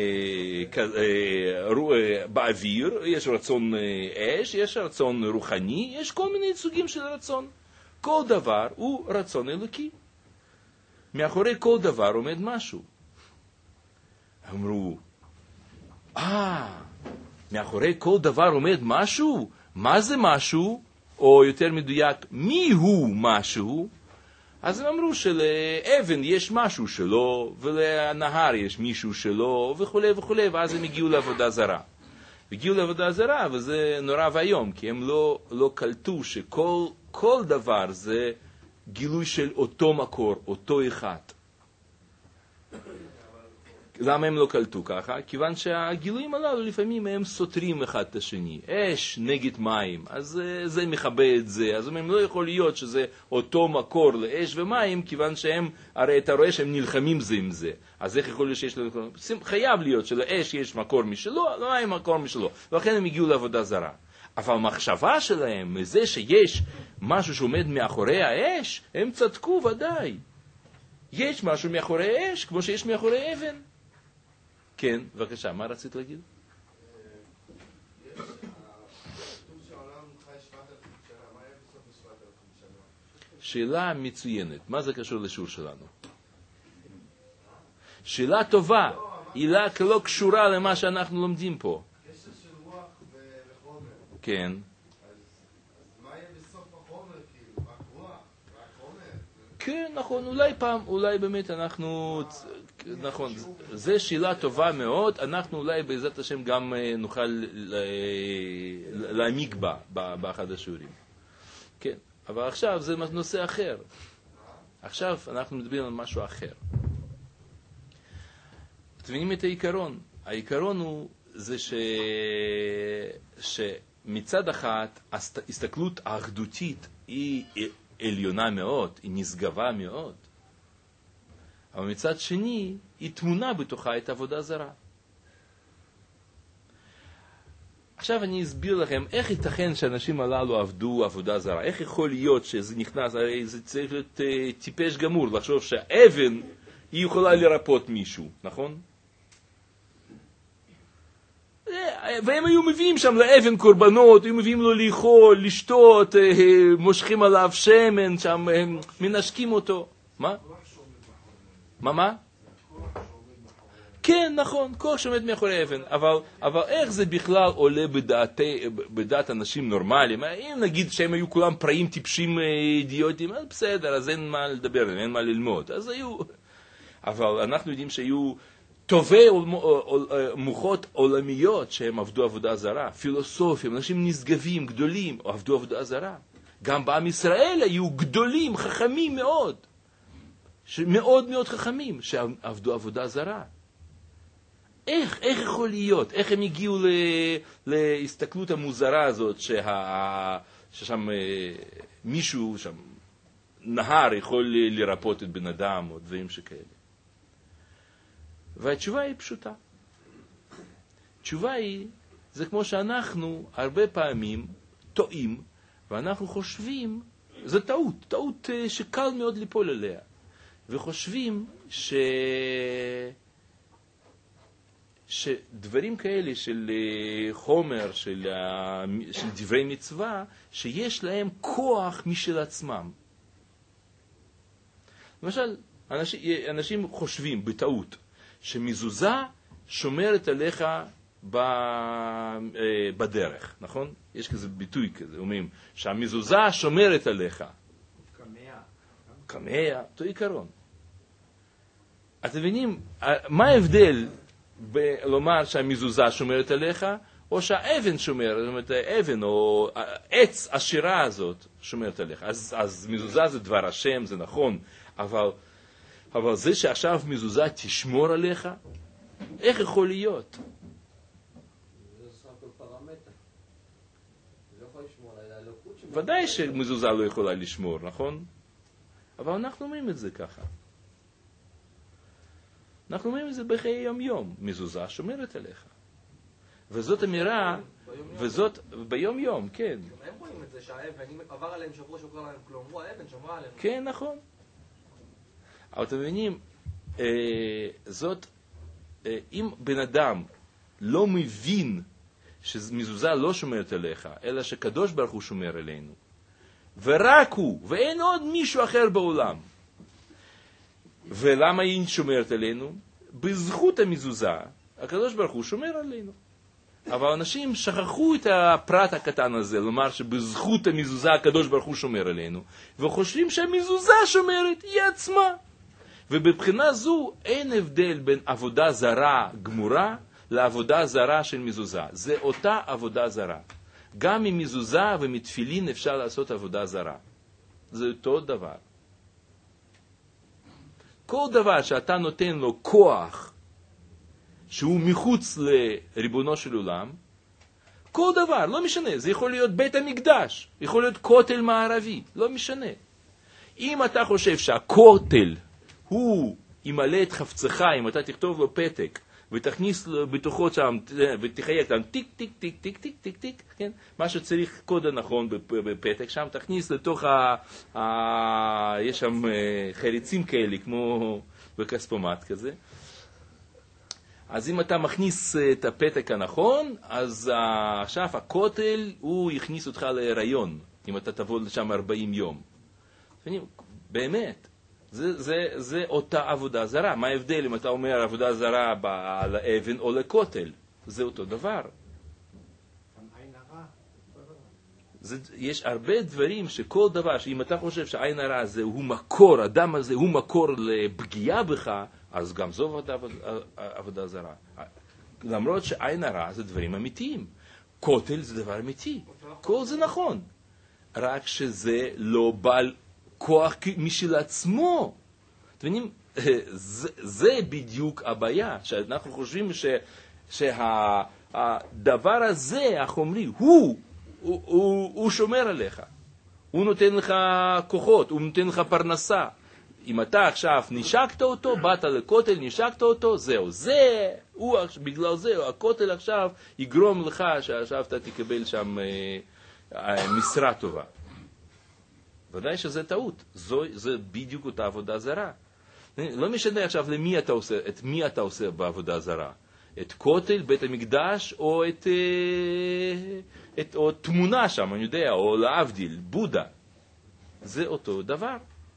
באוויר, יש רצון אש, יש רצון רוחני, יש כל מיני סוגים של רצון. כל דבר הוא רצון אלוקי. מאחורי כל דבר עומד משהו. אמרו, מאחורי כל דבר עומד משהו? מה זה משהו? או יותר מדויק, מי הוא משהו? אז הם אמרו שלאבן יש משהו שלו, ולנהר יש מישהו שלו, וכו' וכו', ואז הם הגיעו לעבודה זרה. הגיעו לעבודה זרה, וזה נורא והיום, כי הם לא קלטו שכל דבר זה גילוי של אותו מקור, אותו אחד. למה הם לא קלטו ככה? כיוון שהגילויים הללו לפעמים הם סותרים אחד את השני. אש נגד מים, אז זה מכבה את זה. אז הם לא יכול להיות שזה אותו מקור לאש ומים, כיוון שהם, הרי אתה רואה שהם נלחמים זה עם זה. אז איך יכול להיות שיש להם... חייב להיות שלאש יש מקור משלו, למים מקור משלו. ולכן הם הגיעו לעבודה זרה. אבל המחשבה שלהם, מזה שיש משהו שעומד מאחורי האש, הם צדקו ודאי. יש משהו מאחורי אש, כמו שיש מאחורי אבן. כן, בבקשה, מה רצית להגיד? יש, כתוב שהעולם חי 7,000 שנה, מה יהיה בסוף 7,000 שנה? שאלה מצוינת, מה זה קשור לשיעור שלנו? שאלה טובה, היא לא קשורה למה שאנחנו לומדים פה. קשר של רוח וחומר. כן. אז מה יהיה כן, נכון, אולי פעם, אולי באמת אנחנו, נכון, זו שאלה טובה מאוד, אנחנו אולי בעזרת השם גם נוכל להעמיק בה באחד השיעורים. כן, אבל עכשיו זה נושא אחר. עכשיו אנחנו מדברים על משהו אחר. אתם מבינים את העיקרון? העיקרון הוא זה שמצד אחד ההסתכלות האחדותית היא עליונה מאוד, היא נשגבה מאוד. אבל מצד שני, היא תמונה בתוכה את עבודה זרה. עכשיו אני אסביר לכם איך ייתכן שאנשים הללו עבדו עבודה זרה. איך יכול להיות שזה נכנס, הרי זה צריך להיות טיפש גמור, לחשוב שהאבן היא יכולה לרפות מישהו, נכון? והם היו מביאים שם לאבן קורבנות, היו מביאים לו לאכול, לשתות, מושכים עליו שמן, שם מנשקים אותו. מה? מה? כן, נכון, כוח שעומד מאחורי אבן, אבל איך זה בכלל עולה בדעת אנשים נורמליים? אם נגיד שהם היו כולם פראים טיפשים אידיוטים, אז בסדר, אז אין מה לדבר, אין מה ללמוד. אז היו, אבל אנחנו יודעים שהיו טובי מוחות עולמיות שהם עבדו עבודה זרה, פילוסופים, אנשים נשגבים, גדולים, עבדו עבודה זרה. גם בעם ישראל היו גדולים, חכמים מאוד, מאוד מאוד חכמים, שעבדו עבודה זרה. איך יכול להיות? איך הם הגיעו להסתכלות המוזרה הזאת ששם מישהו, שם נהר יכול לרפות את בן אדם או דברים שכאלה? והתשובה היא פשוטה. התשובה היא, זה כמו שאנחנו הרבה פעמים טועים, ואנחנו חושבים, זה טעות שקל מאוד ליפול עליה, וחושבים שדברים כאלה של חומר, של דברי מצווה, שיש להם כוח משל עצמם. למשל, אנשים חושבים בטעות, שמזוזה שומרת עליך בדרך, נכון? יש כזה ביטוי כזה, אומרים שהמזוזה שומרת עליך. קמאה, אותו עיקרון. אתם מבינים, מה ההבדל בלומר שהמזוזה שומרת עליך, או שהאבן שומרת, זאת אומרת, האבן או העץ השירה הזאת שומרת עליך. אז מזוזה זה דבר השם, זה נכון, אבל זה שעכשיו מזוזה תשמור עליך, איך יכול להיות? זה סך הכל פרמטר. זה לא יכול לשמור על האלוקות. ודאי שמזוזה לא יכולה לשמור, נכון? אבל אנחנו אומרים את זה ככה. אנחנו אומרים את זה בחיי יום-יום. מזוזה שומרת עליך. וזאת אמירה, וזאת ביום-יום, כן. הם רואים את זה שהאבן, אם עבר עליהם שבוע שוקרה להם כלום, אמרו האבן שמרה עליהם. כן, נכון. אבל אתם מבינים, אם בן אדם לא מבין שמזוזה לא שומרת עליך, אלא שקדוש ברוך הוא שומר עלינו, ורק הוא, ואין עוד מישהו אחר בעולם. ולמה היא שומרת עלינו? בזכות המזוזה, הקדוש ברוך הוא שומר עלינו. אבל אנשים שכחו את הפרט הקטן הזה, לומר שבזכות המזוזה הקדוש ברוך הוא שומר עלינו, וחושבים שהמזוזה שומרת היא עצמה. ובבחינה זו אין הבדל בין עבודה זרה גמורה לעבודה זרה של מזוזה. זה אותה עבודה זרה. גם ממזוזה ומתפילין אפשר לעשות עבודה זרה. זה אותו דבר. כל דבר שאתה נותן לו כוח שהוא מחוץ לריבונו של עולם, כל דבר, לא משנה, זה יכול להיות בית המקדש, יכול להיות כותל מערבי, לא משנה. אם אתה חושב שהכותל הוא ימלא את חפצך, אם אתה תכתוב לו פתק ותכניס לו בתוכו שם ותחייק שם טיק טיק טיק טיק טיק טיק טיק, כן? מה שצריך קוד הנכון בפתק שם, תכניס לתוך יש שם חריצים כאלה כמו בכספומט כזה. אז אם אתה מכניס את הפתק הנכון, אז עכשיו הכותל הוא יכניס אותך להיריון, אם אתה תבוא לשם 40 יום. באמת, זה אותה עבודה זרה. מה ההבדל אם אתה אומר עבודה זרה לאבן או לכותל? זה אותו דבר. יש הרבה דברים שכל דבר, שאם אתה חושב שהעין הרע הזה הוא מקור, אדם הזה הוא מקור לפגיעה בך, אז גם זו עבודה זרה. למרות שעין הרע זה דברים אמיתיים. כותל זה דבר אמיתי. כל זה נכון. רק שזה לא בעל כוח משל עצמו. אתם מבינים? זה בדיוק הבעיה. שאנחנו חושבים שהדבר הזה, החומרי, הוא שומר עליך. הוא נותן לך כוחות, הוא נותן לך פרנסה. אם אתה עכשיו נשקת אותו, באת לכותל, נשקת אותו, זהו. בגלל זה, הכותל עכשיו יגרום לך שעכשיו אתה תקבל שם משרה טובה. ודאי שזה טעות. זה בדיוק אותה עבודה זרה. לא משנה עכשיו את מי אתה עושה בעבודה זרה. את כותל, בית המקדש, או או תמונה שם, אני יודע, או להבדיל, בודה. זה אותו דבר.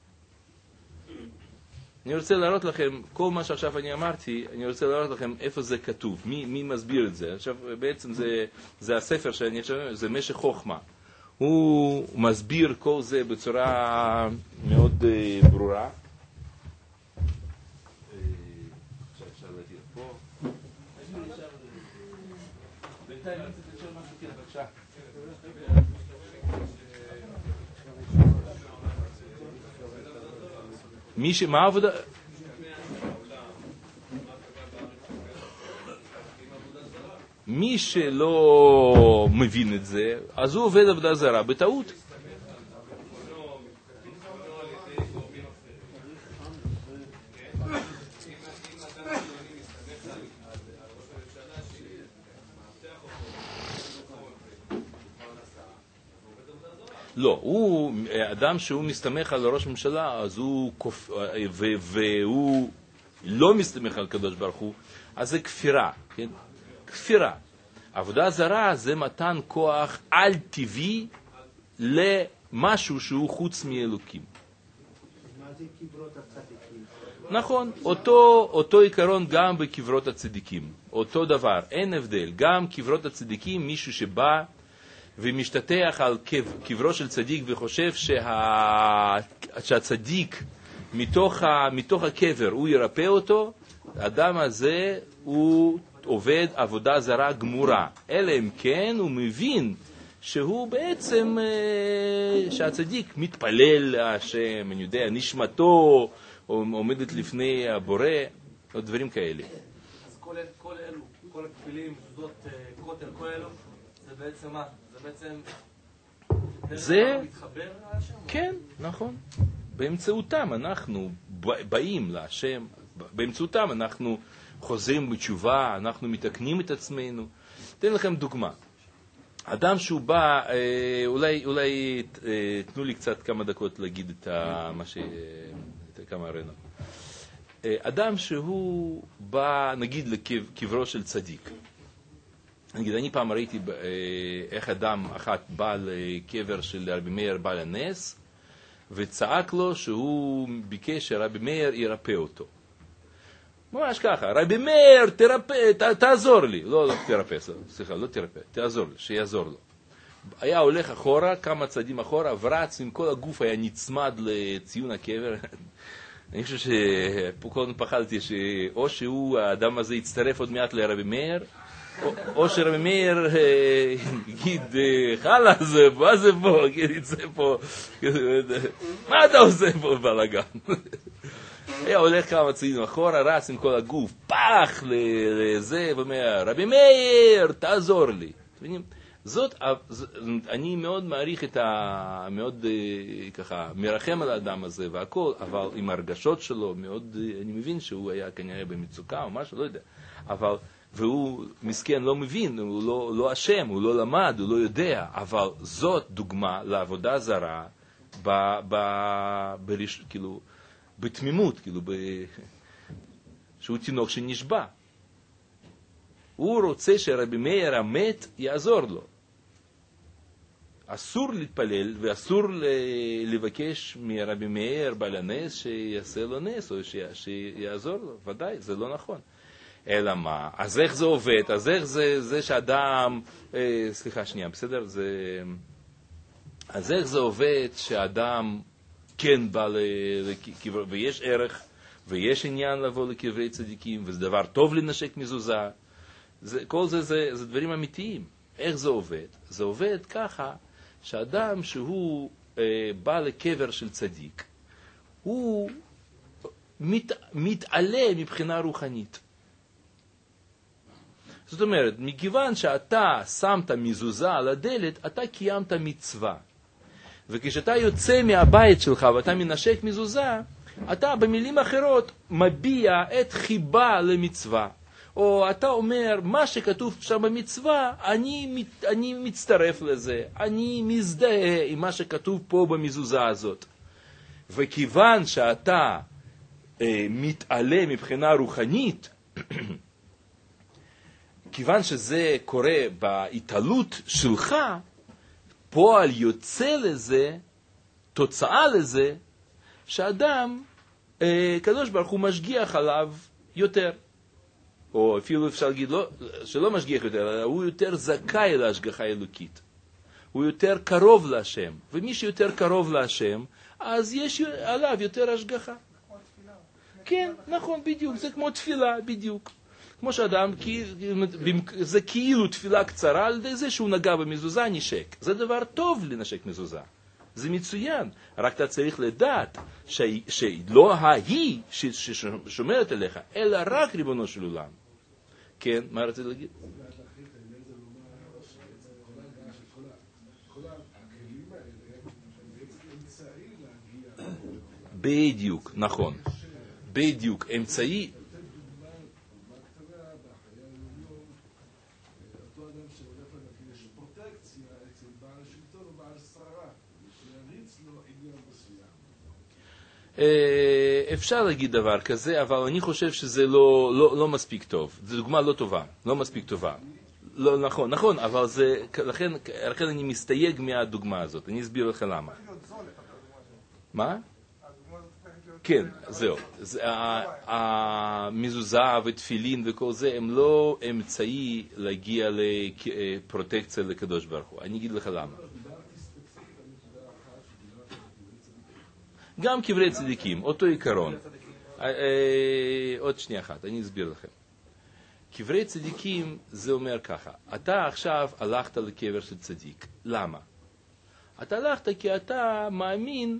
אני רוצה להראות לכם, כל מה שעכשיו אני אמרתי, אני רוצה להראות לכם איפה זה כתוב, מי מסביר את זה. עכשיו, בעצם זה הספר שאני חושב, זה משך חוכמה. הוא מסביר כל זה בצורה מאוד ברורה. עכשיו אפשר להגיד פה. בינתיים אני רוצה לשאול משהו, כן, בבקשה. מה העבודה? מי שלא מבין את זה, אז הוא עובד עבודה זרה בטעות. לא, הוא אדם שהוא מסתמך על ראש ממשלה, אז והוא לא מסתמך על קדוש ברוך הוא, אז זה כפירה, כן? כפירה. עבודה זרה זה מתן כוח על טבעי למשהו שהוא חוץ מאלוקים. מה זה קברות הצדיקים? נכון, אותו עיקרון גם בקברות הצדיקים, אותו דבר, אין הבדל. גם קברות הצדיקים, מישהו שבא ומשתתח על קברו של צדיק וחושב שהצדיק מתוך הקבר הוא ירפא אותו, האדם הזה הוא עובד עבודה זרה גמורה. אלא אם כן הוא מבין שהוא בעצם, שהצדיק מתפלל להשם, אני יודע, נשמתו עומדת לפני הבורא, או דברים כאלה. אז כל אלו, כל הכפילים, זאת כותל, כל אלו, זה בעצם מה? זה בעצם... זה... מתחבר להשם? כן, נכון. באמצעותם אנחנו באים להשם, באמצעותם אנחנו חוזרים בתשובה, אנחנו מתקנים את עצמנו. אתן לכם דוגמה. אדם שהוא בא, אולי תנו לי קצת כמה דקות להגיד את כמה רעיונות. אדם שהוא בא, נגיד, לקברו של צדיק. נגיד, אני פעם ראיתי איך אדם אחת בא לקבר של רבי מאיר בעל הנס, וצעק לו שהוא ביקש שרבי מאיר ירפא אותו. ממש ככה, רבי מאיר, תעזור לי. לא תרפא, סליחה, לא תרפא, תעזור לי, שיעזור לו. היה הולך אחורה, כמה צעדים אחורה, ורץ עם כל הגוף, היה נצמד לציון הקבר. אני חושב שפה קודם פחדתי שאו שהוא, האדם הזה יצטרף עוד מעט לרבי מאיר, או שרבי מאיר יגיד, חלאס, מה זה פה, יצא פה, מה אתה עושה פה בלגן? היה הולך כמה צעדים אחורה, רץ עם כל הגוף, פח לזה, ואומר, רבי מאיר, תעזור לי. זאת, אני מאוד מעריך מאוד ככה, מרחם על האדם הזה והכל, אבל עם הרגשות שלו, מאוד, אני מבין שהוא היה כנראה במצוקה או משהו, לא יודע. אבל, והוא מסכן לא מבין, הוא לא אשם, הוא לא למד, הוא לא יודע, אבל זאת דוגמה לעבודה זרה, כאילו, בתמימות, כאילו, שהוא תינוק שנשבע. הוא רוצה שרבי מאיר המת יעזור לו. אסור להתפלל ואסור לבקש מרבי מאיר בעל הנס שיעשה לו נס או שיעזור לו. ודאי, זה לא נכון. אלא מה? אז איך זה עובד? אז איך זה שאדם... סליחה שנייה, בסדר? זה... אז איך זה עובד שאדם כן בא ויש ערך, ויש עניין לבוא לקברי צדיקים, וזה דבר טוב לנשק מזוזה, כל זה דברים אמיתיים. איך זה עובד? זה עובד ככה, שאדם שהוא בא לקבר של צדיק, הוא מתעלה מבחינה רוחנית. זאת אומרת, מכיוון שאתה שמת מזוזה על הדלת, אתה קיימת מצווה. וכשאתה יוצא מהבית שלך ואתה מנשק מזוזה, אתה במילים אחרות מביע את חיבה למצווה. או אתה אומר, מה שכתוב שם במצווה, אני מצטרף לזה, אני מזדהה עם מה שכתוב פה במזוזה הזאת. וכיוון שאתה מתעלה מבחינה רוחנית, כיוון שזה קורה בהתעלות שלך, פועל יוצא לזה, תוצאה לזה, שאדם, קדוש ברוך הוא משגיח עליו יותר. או אפילו אפשר להגיד שלא משגיח יותר, אלא הוא יותר זכאי להשגחה אלוקית. הוא יותר קרוב להשם. ומי שיותר קרוב להשם, אז יש עליו יותר השגחה. כן, נכון, בדיוק. זה כמו תפילה, בדיוק. כמו שאדם, זה כאילו תפילה קצרה, על ידי זה שהוא נגע במזוזה, נשק. זה דבר טוב לנשק מזוזה. זה מצוין. רק אתה צריך לדעת שלא היא ששומרת עליך, אלא רק ריבונו של עולם. כן, מה רציתי להגיד? בדיוק, נכון. בדיוק, אמצעי. אפשר להגיד דבר כזה, אבל אני חושב שזה לא מספיק טוב. זו דוגמה לא טובה, לא מספיק טובה. לא, נכון, אבל לכן אני מסתייג מהדוגמה הזאת. אני אסביר לך למה. מה? כן, זהו. המזוזה ותפילין וכל זה הם לא אמצעי להגיע לפרוטקציה לקדוש ברוך הוא. אני אגיד לך למה. גם קברי צדיקים, אותו עיקרון. עוד שנייה אחת, אני אסביר לכם. קברי צדיקים זה אומר ככה, אתה עכשיו הלכת לקבר של צדיק. למה? אתה הלכת כי אתה מאמין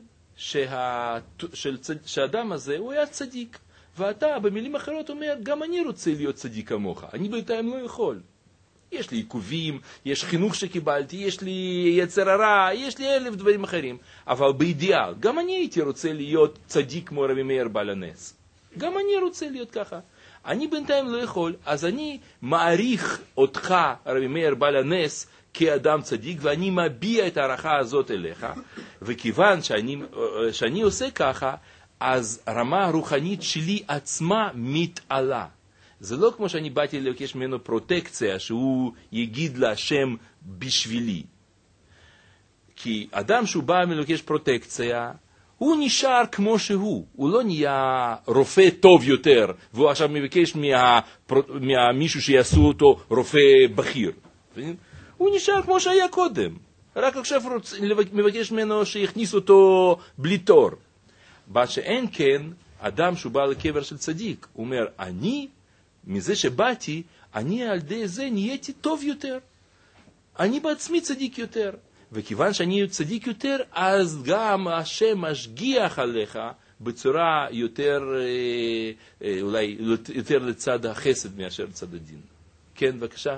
שהאדם הזה הוא היה צדיק. ואתה במילים אחרות אומר, גם אני רוצה להיות צדיק כמוך. אני בינתיים לא יכול. יש לי עיכובים, יש חינוך שקיבלתי, יש לי יצר הרע, יש לי 1000 דברים אחרים. אבל באידיאל, גם אני הייתי רוצה להיות צדיק כמו רבי מאיר בעל הנס. גם אני רוצה להיות ככה. אני בינתיים לא יכול, אז אני מעריך אותך, רבי מאיר בעל הנס, כאדם צדיק, ואני מביע את הערכה הזאת אליך. וכיוון שאני עושה ככה, אז הרמה הרוחנית שלי עצמה מתעלה. זה לא כמו שאני באתי לבקש ממנו פרוטקציה, שהוא יגיד להשם בשבילי. כי אדם שהוא בא לבקש פרוטקציה, הוא נשאר כמו שהוא. הוא לא נהיה רופא טוב יותר, והוא עכשיו מבקש מישהו שיעשו אותו רופא בכיר. הוא נשאר כמו שהיה קודם. רק עכשיו מבקש ממנו שיכניס אותו בלי תור. מה שאין כן, אדם שהוא בא לקבר של צדיק, הוא אומר, מזה שבאתי, אני על ידי זה נהייתי טוב יותר. אני בעצמי צדיק יותר. וכיוון שאני צדיק יותר, אז גם השם משגיח עליך בצורה יותר, אולי יותר לצד החסד מאשר לצד הדין. כן, בבקשה.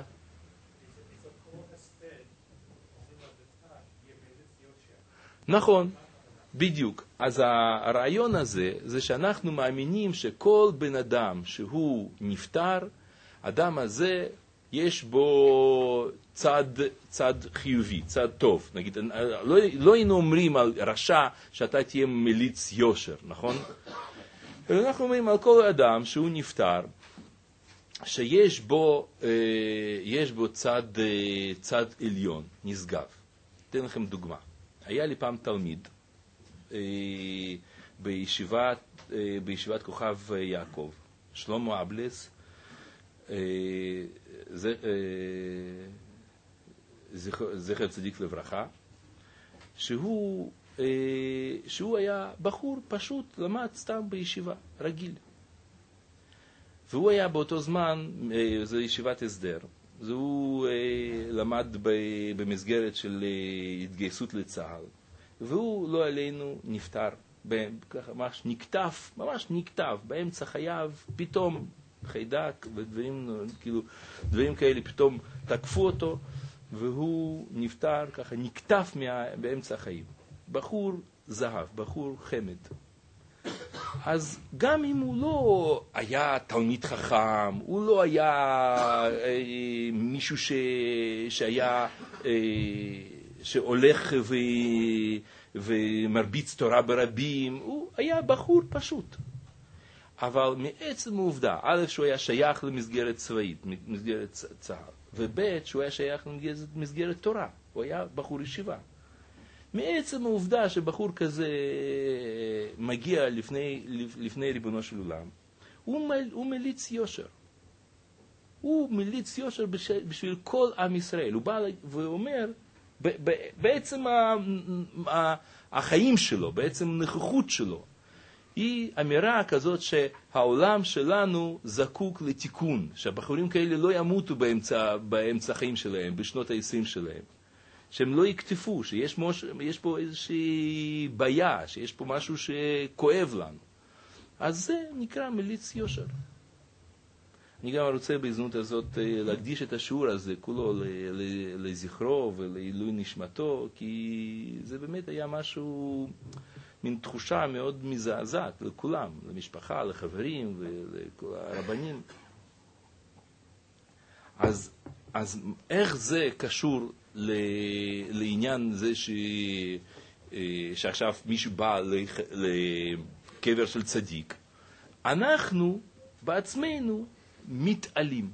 נכון, בדיוק. אז הרעיון הזה, זה שאנחנו מאמינים שכל בן אדם שהוא נפטר, אדם הזה יש בו צד חיובי, צד טוב. נגיד, לא היינו אומרים על רשע שאתה תהיה מליץ יושר, נכון? אנחנו אומרים על כל אדם שהוא נפטר, שיש בו צד עליון, נשגב. אתן לכם דוגמה. היה לי פעם תלמיד בישיבת כוכב יעקב, שלמה אבלס, זכר צדיק לברכה, שהוא היה בחור פשוט, למד סתם בישיבה, רגיל. והוא היה באותו זמן, זו ישיבת הסדר, והוא למד במסגרת של התגייסות לצה"ל, והוא לא עלינו נפטר, ככה ממש נקטף, באמצע חייו, פתאום חיידק ודברים כאלה, פתאום תקפו אותו, והוא נפטר, ככה נקטף באמצע החיים. בחור זהב, בחור חמד. אז גם אם הוא לא היה תלמיד חכם, הוא לא היה מישהו שהולך ומרביץ תורה ברבים, הוא היה בחור פשוט. אבל מעצם העובדה, א', שהוא היה שייך למסגרת צבאית, מסגרת צה"ל, וב', שהוא היה שייך למסגרת תורה, הוא היה בחור ישיבה. מעצם העובדה שבחור כזה מגיע לפני ריבונו של עולם, הוא מליץ יושר. הוא מליץ יושר בשביל כל עם ישראל. הוא בא ואומר, בעצם החיים שלו, בעצם הנוכחות שלו, היא אמירה כזאת שהעולם שלנו זקוק לתיקון, שהבחורים כאלה לא ימותו באמצע החיים שלהם, בשנות ה-20 שלהם. שהם לא יקטפו, שיש פה איזושהי בעיה, שיש פה משהו שכואב לנו. אז זה נקרא מליץ יושר. אני גם רוצה בהזדמנות הזאת להקדיש את השיעור הזה כולו לזכרו ולעילוי נשמתו, כי זה באמת היה משהו, מין תחושה מאוד מזעזעת לכולם, למשפחה, לחברים ולרבנים. אז איך זה קשור לעניין זה שעכשיו מישהו בא לקבר של צדיק? אנחנו בעצמנו מתעלים.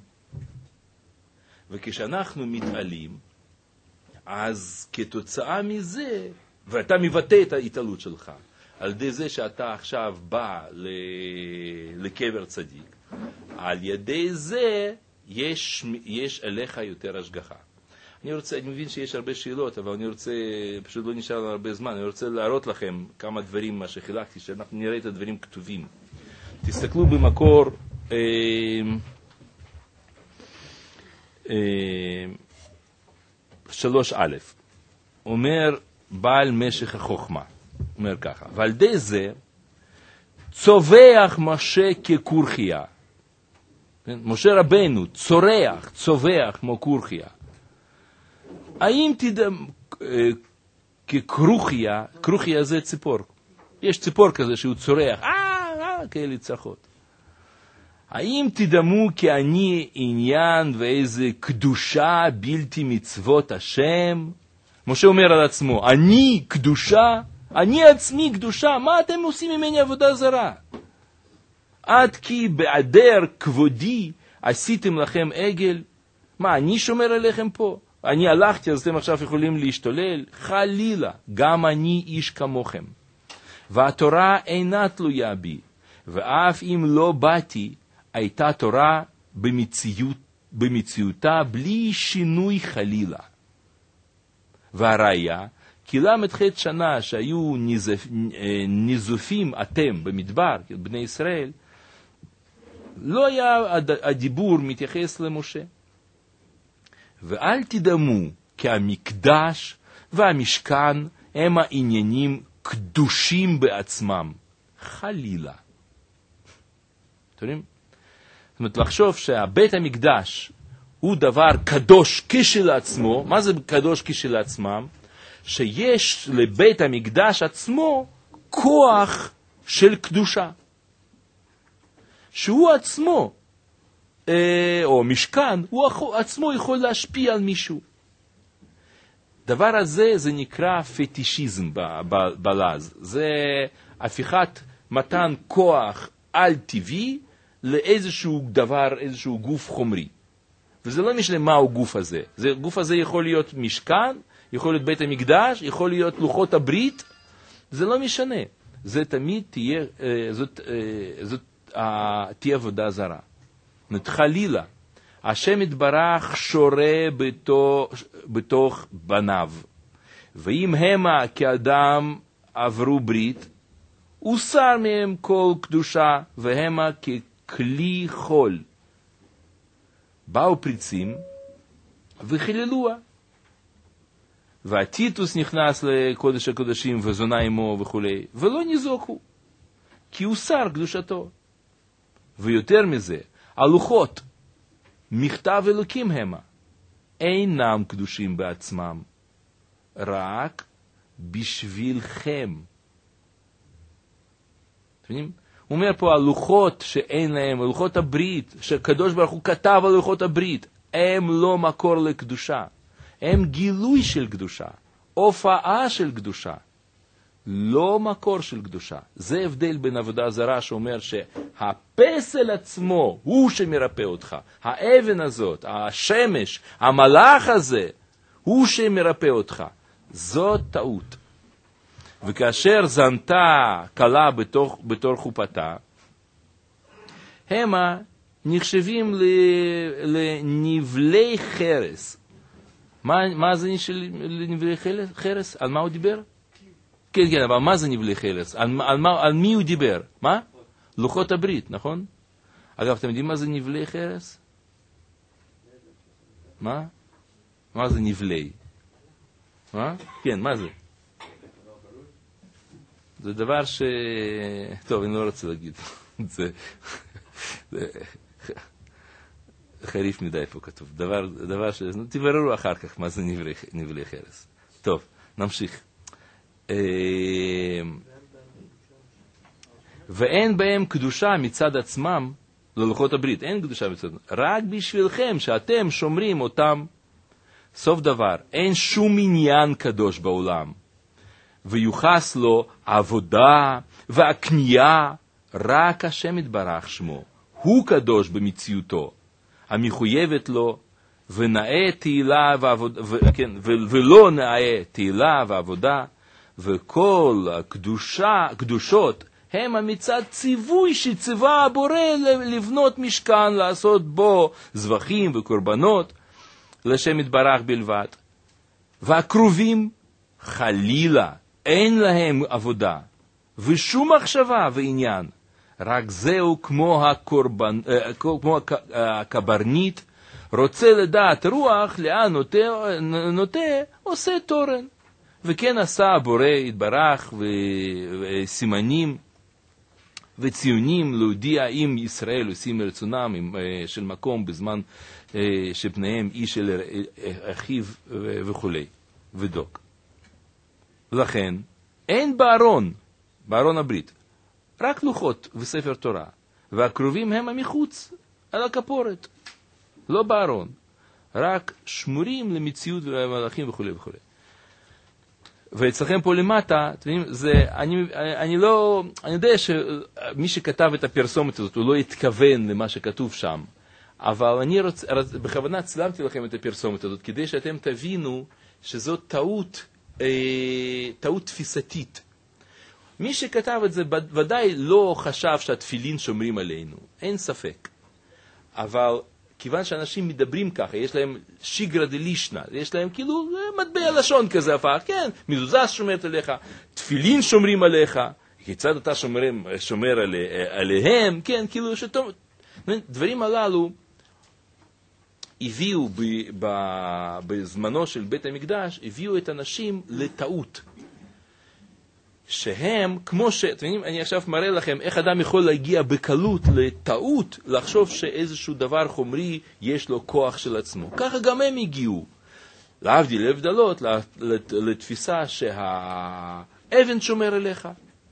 וכשאנחנו מתעלים, אז כתוצאה מזה, ואתה מבטא את ההתעלות שלך, על ידי זה שאתה עכשיו בא לקבר צדיק, על ידי זה יש עליך יותר השגחה. אני מבין שיש הרבה שאלות, אבל אני רוצה, פשוט לא נשאר לנו הרבה זמן, אני רוצה להראות לכם כמה דברים, מה שחילקתי, שאנחנו נראה את הדברים כתובים. תסתכלו במקור 3א. אומר בעל משך החוכמה, אומר ככה, ועל ידי זה צובח משה כקורחיה. משה רבנו צובח כמו קורחיה. האם כקרוחיה, קרוחיה זה ציפור. יש ציפור כזה שהוא צורח, כאלה צרחות. האם תדמו כי אני עניין ואיזה קדושה בלתי מצוות השם? משה אומר על עצמו, אני קדושה? אני עצמי קדושה? מה אתם עושים ממני עבודה זרה? עד כי בעדר כבודי עשיתם לכם עגל? מה, אני שומר עליכם פה? אני הלכתי, אז אתם עכשיו יכולים להשתולל? חלילה, גם אני איש כמוכם. והתורה אינה תלויה בי, ואף אם לא באתי, הייתה תורה במציאותה בלי שינוי חלילה. והראיה, כי למ"ח שנה שהיו נזופים אתם במדבר, בני ישראל, לא היה הדיבור מתייחס למשה. ואל תדמו כי המקדש והמשכן הם העניינים קדושים בעצמם. חלילה. אתם יודעים? זאת אומרת, לחשוב שהבית המקדש הוא דבר קדוש כשלעצמו. מה זה קדוש כשלעצמם? שיש לבית המקדש עצמו כוח של קדושה. שהוא עצמו, או משכן, הוא עצמו יכול להשפיע על מישהו. דבר הזה זה נקרא פטישיזם בלעז. זה הפיכת מתן כוח על טבעי לאיזשהו דבר, איזשהו גוף חומרי. וזה לא משנה מהו גוף הזה. הגוף הזה יכול להיות משכן, יכול להיות בית המקדש, יכול להיות לוחות הברית, זה לא משנה. זה תמיד תהיה, זאת תהיה עבודה זרה. חלילה, השם יתברך שורה בתוך בניו, ואם המה כאדם עברו ברית, הוסר מהם כל קדושה, והמה ככלי חול. באו פריצים וחיללוה. והטיטוס נכנס לקודש הקודשים וזונה עמו וכו', ולא ניזוקו, כי הוסר קדושתו. ויותר מזה, הלוחות, מכתב אלוקים המה, אינם קדושים בעצמם, רק בשבילכם. הוא אומר פה הלוחות שאין להם, הלוחות הברית, שהקדוש ברוך הוא כתב על לוחות הברית, הם לא מקור לקדושה, הם גילוי של קדושה, הופעה של קדושה, לא מקור של קדושה. זה הבדל בין עבודה זרה שאומר שהפסל עצמו הוא שמרפא אותך, האבן הזאת, השמש, המלאך הזה, הוא שמרפא אותך. זאת טעות. וכאשר זנתה כלה בתור חופתה, המה נחשבים לנבלי חרס. מה זה נבלי חרס? על מה הוא דיבר? כן, אבל מה זה נבלי חרס? על מי הוא דיבר? מה? לוחות הברית, נכון? אגב, אתם יודעים מה זה נבלי חרס? מה? מה זה נבלי? מה? כן, מה זה? זה דבר ש... טוב, אני לא רוצה להגיד. זה חריף מדי פה כתוב. דבר ש... תבררו אחר כך מה זה נבלי חרס. טוב, נמשיך. ואין בהם קדושה מצד עצמם ללוחות הברית. אין קדושה מצד עצמם. רק בשבילכם שאתם שומרים אותם. סוף דבר, אין שום עניין קדוש בעולם. ויוחס לו העבודה והקנייה, רק השם יתברך שמו. הוא קדוש במציאותו, המחויבת לו, ונאה תהילה ועבודה, ולא נאה תהילה ועבודה, וכל הקדושות הם המצד ציווי שציווה הבורא לבנות משכן, לעשות בו זבחים וקורבנות, לשם יתברך בלבד. והקרובים חלילה, אין להם עבודה, ושום מחשבה ועניין, רק זהו כמו הקברניט, רוצה לדעת רוח לאן נוטה, עושה תורן. וכן עשה הבורא יתברך וסימנים וציונים להודיע אם ישראל עושים רצונם של מקום בזמן שפניהם איש אל אחיו וכו' ודוק. לכן אין בארון הברית, רק לוחות וספר תורה, והקרובים הם מחוץ על הכפורת, לא בארון, רק שמורים למציאות ולמלאכים וכו' וכו'. ואצלכם פה למטה, אני יודע שמי שכתב את הפרסומת הזאת, הוא לא התכוון למה שכתוב שם, אבל אני בכוונה צילמתי לכם את הפרסומת הזאת, כדי שאתם תבינו שזאת טעות תפיסתית. מי שכתב את זה ודאי לא חשב שהתפילין שומרים עלינו, אין ספק. אבל כיוון שאנשים מדברים ככה, יש להם שיגרא דלישנא, יש להם כאילו מטבע לשון כזה הפך, כן, מזוזה שומרת עליך, תפילין שומרים עליך, כיצד אתה שומר עליהם, כן, כאילו דברים הללו הביאו בזמנו של בית המקדש, הביאו את האנשים לטעות. שהם, כמו אני עכשיו מראה לכם איך אדם יכול להגיע בקלות לטעות, לחשוב שאיזשהו דבר חומרי יש לו כוח של עצמו. ככה גם הם הגיעו, להבדיל הבדלות, לתפיסה שהאבן שומר אליך.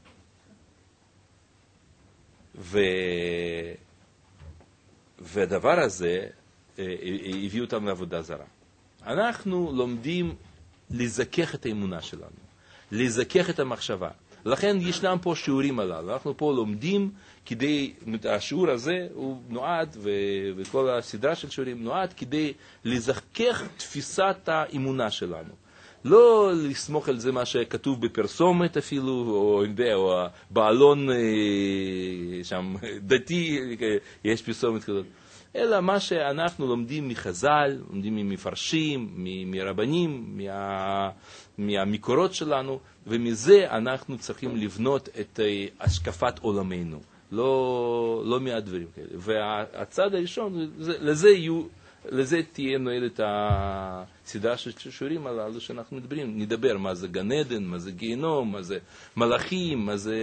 והדבר הזה הביא אותם לעבודה זרה. אנחנו לומדים לזכך את האמונה שלנו, לזכך את המחשבה. לכן ישנם פה שיעורים הללו. אנחנו פה לומדים כדי, השיעור הזה הוא נועד, וכל הסדרה של שיעורים נועד כדי לזכך תפיסת האמונה שלנו. לא לסמוך על זה מה שכתוב בפרסומת אפילו, או בעלון שם דתי, יש פרסומת כזאת. אלא מה שאנחנו לומדים מחז"ל, לומדים ממפרשים, מרבנים, מהמקורות שלנו, ומזה אנחנו צריכים לבנות את השקפת עולמנו, לא מהדברים כאלה. והצד הראשון, לזה תהיה נועלת הסדרה של שיעורים הללו שאנחנו נדבר מה זה גן עדן, מה זה גיהנום, מה זה מלאכים, מה זה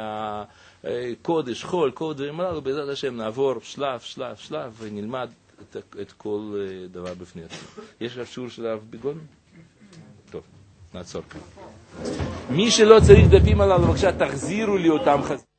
קודש, חול, כל דברים הללו. בעזרת השם נעבור שלב ונלמד את כל דבר בפני עצמו. יש שיעור של הרב ביגון? טוב, נעצור כאן. מי שלא צריך דפים הללו, בבקשה תחזירו לי אותם.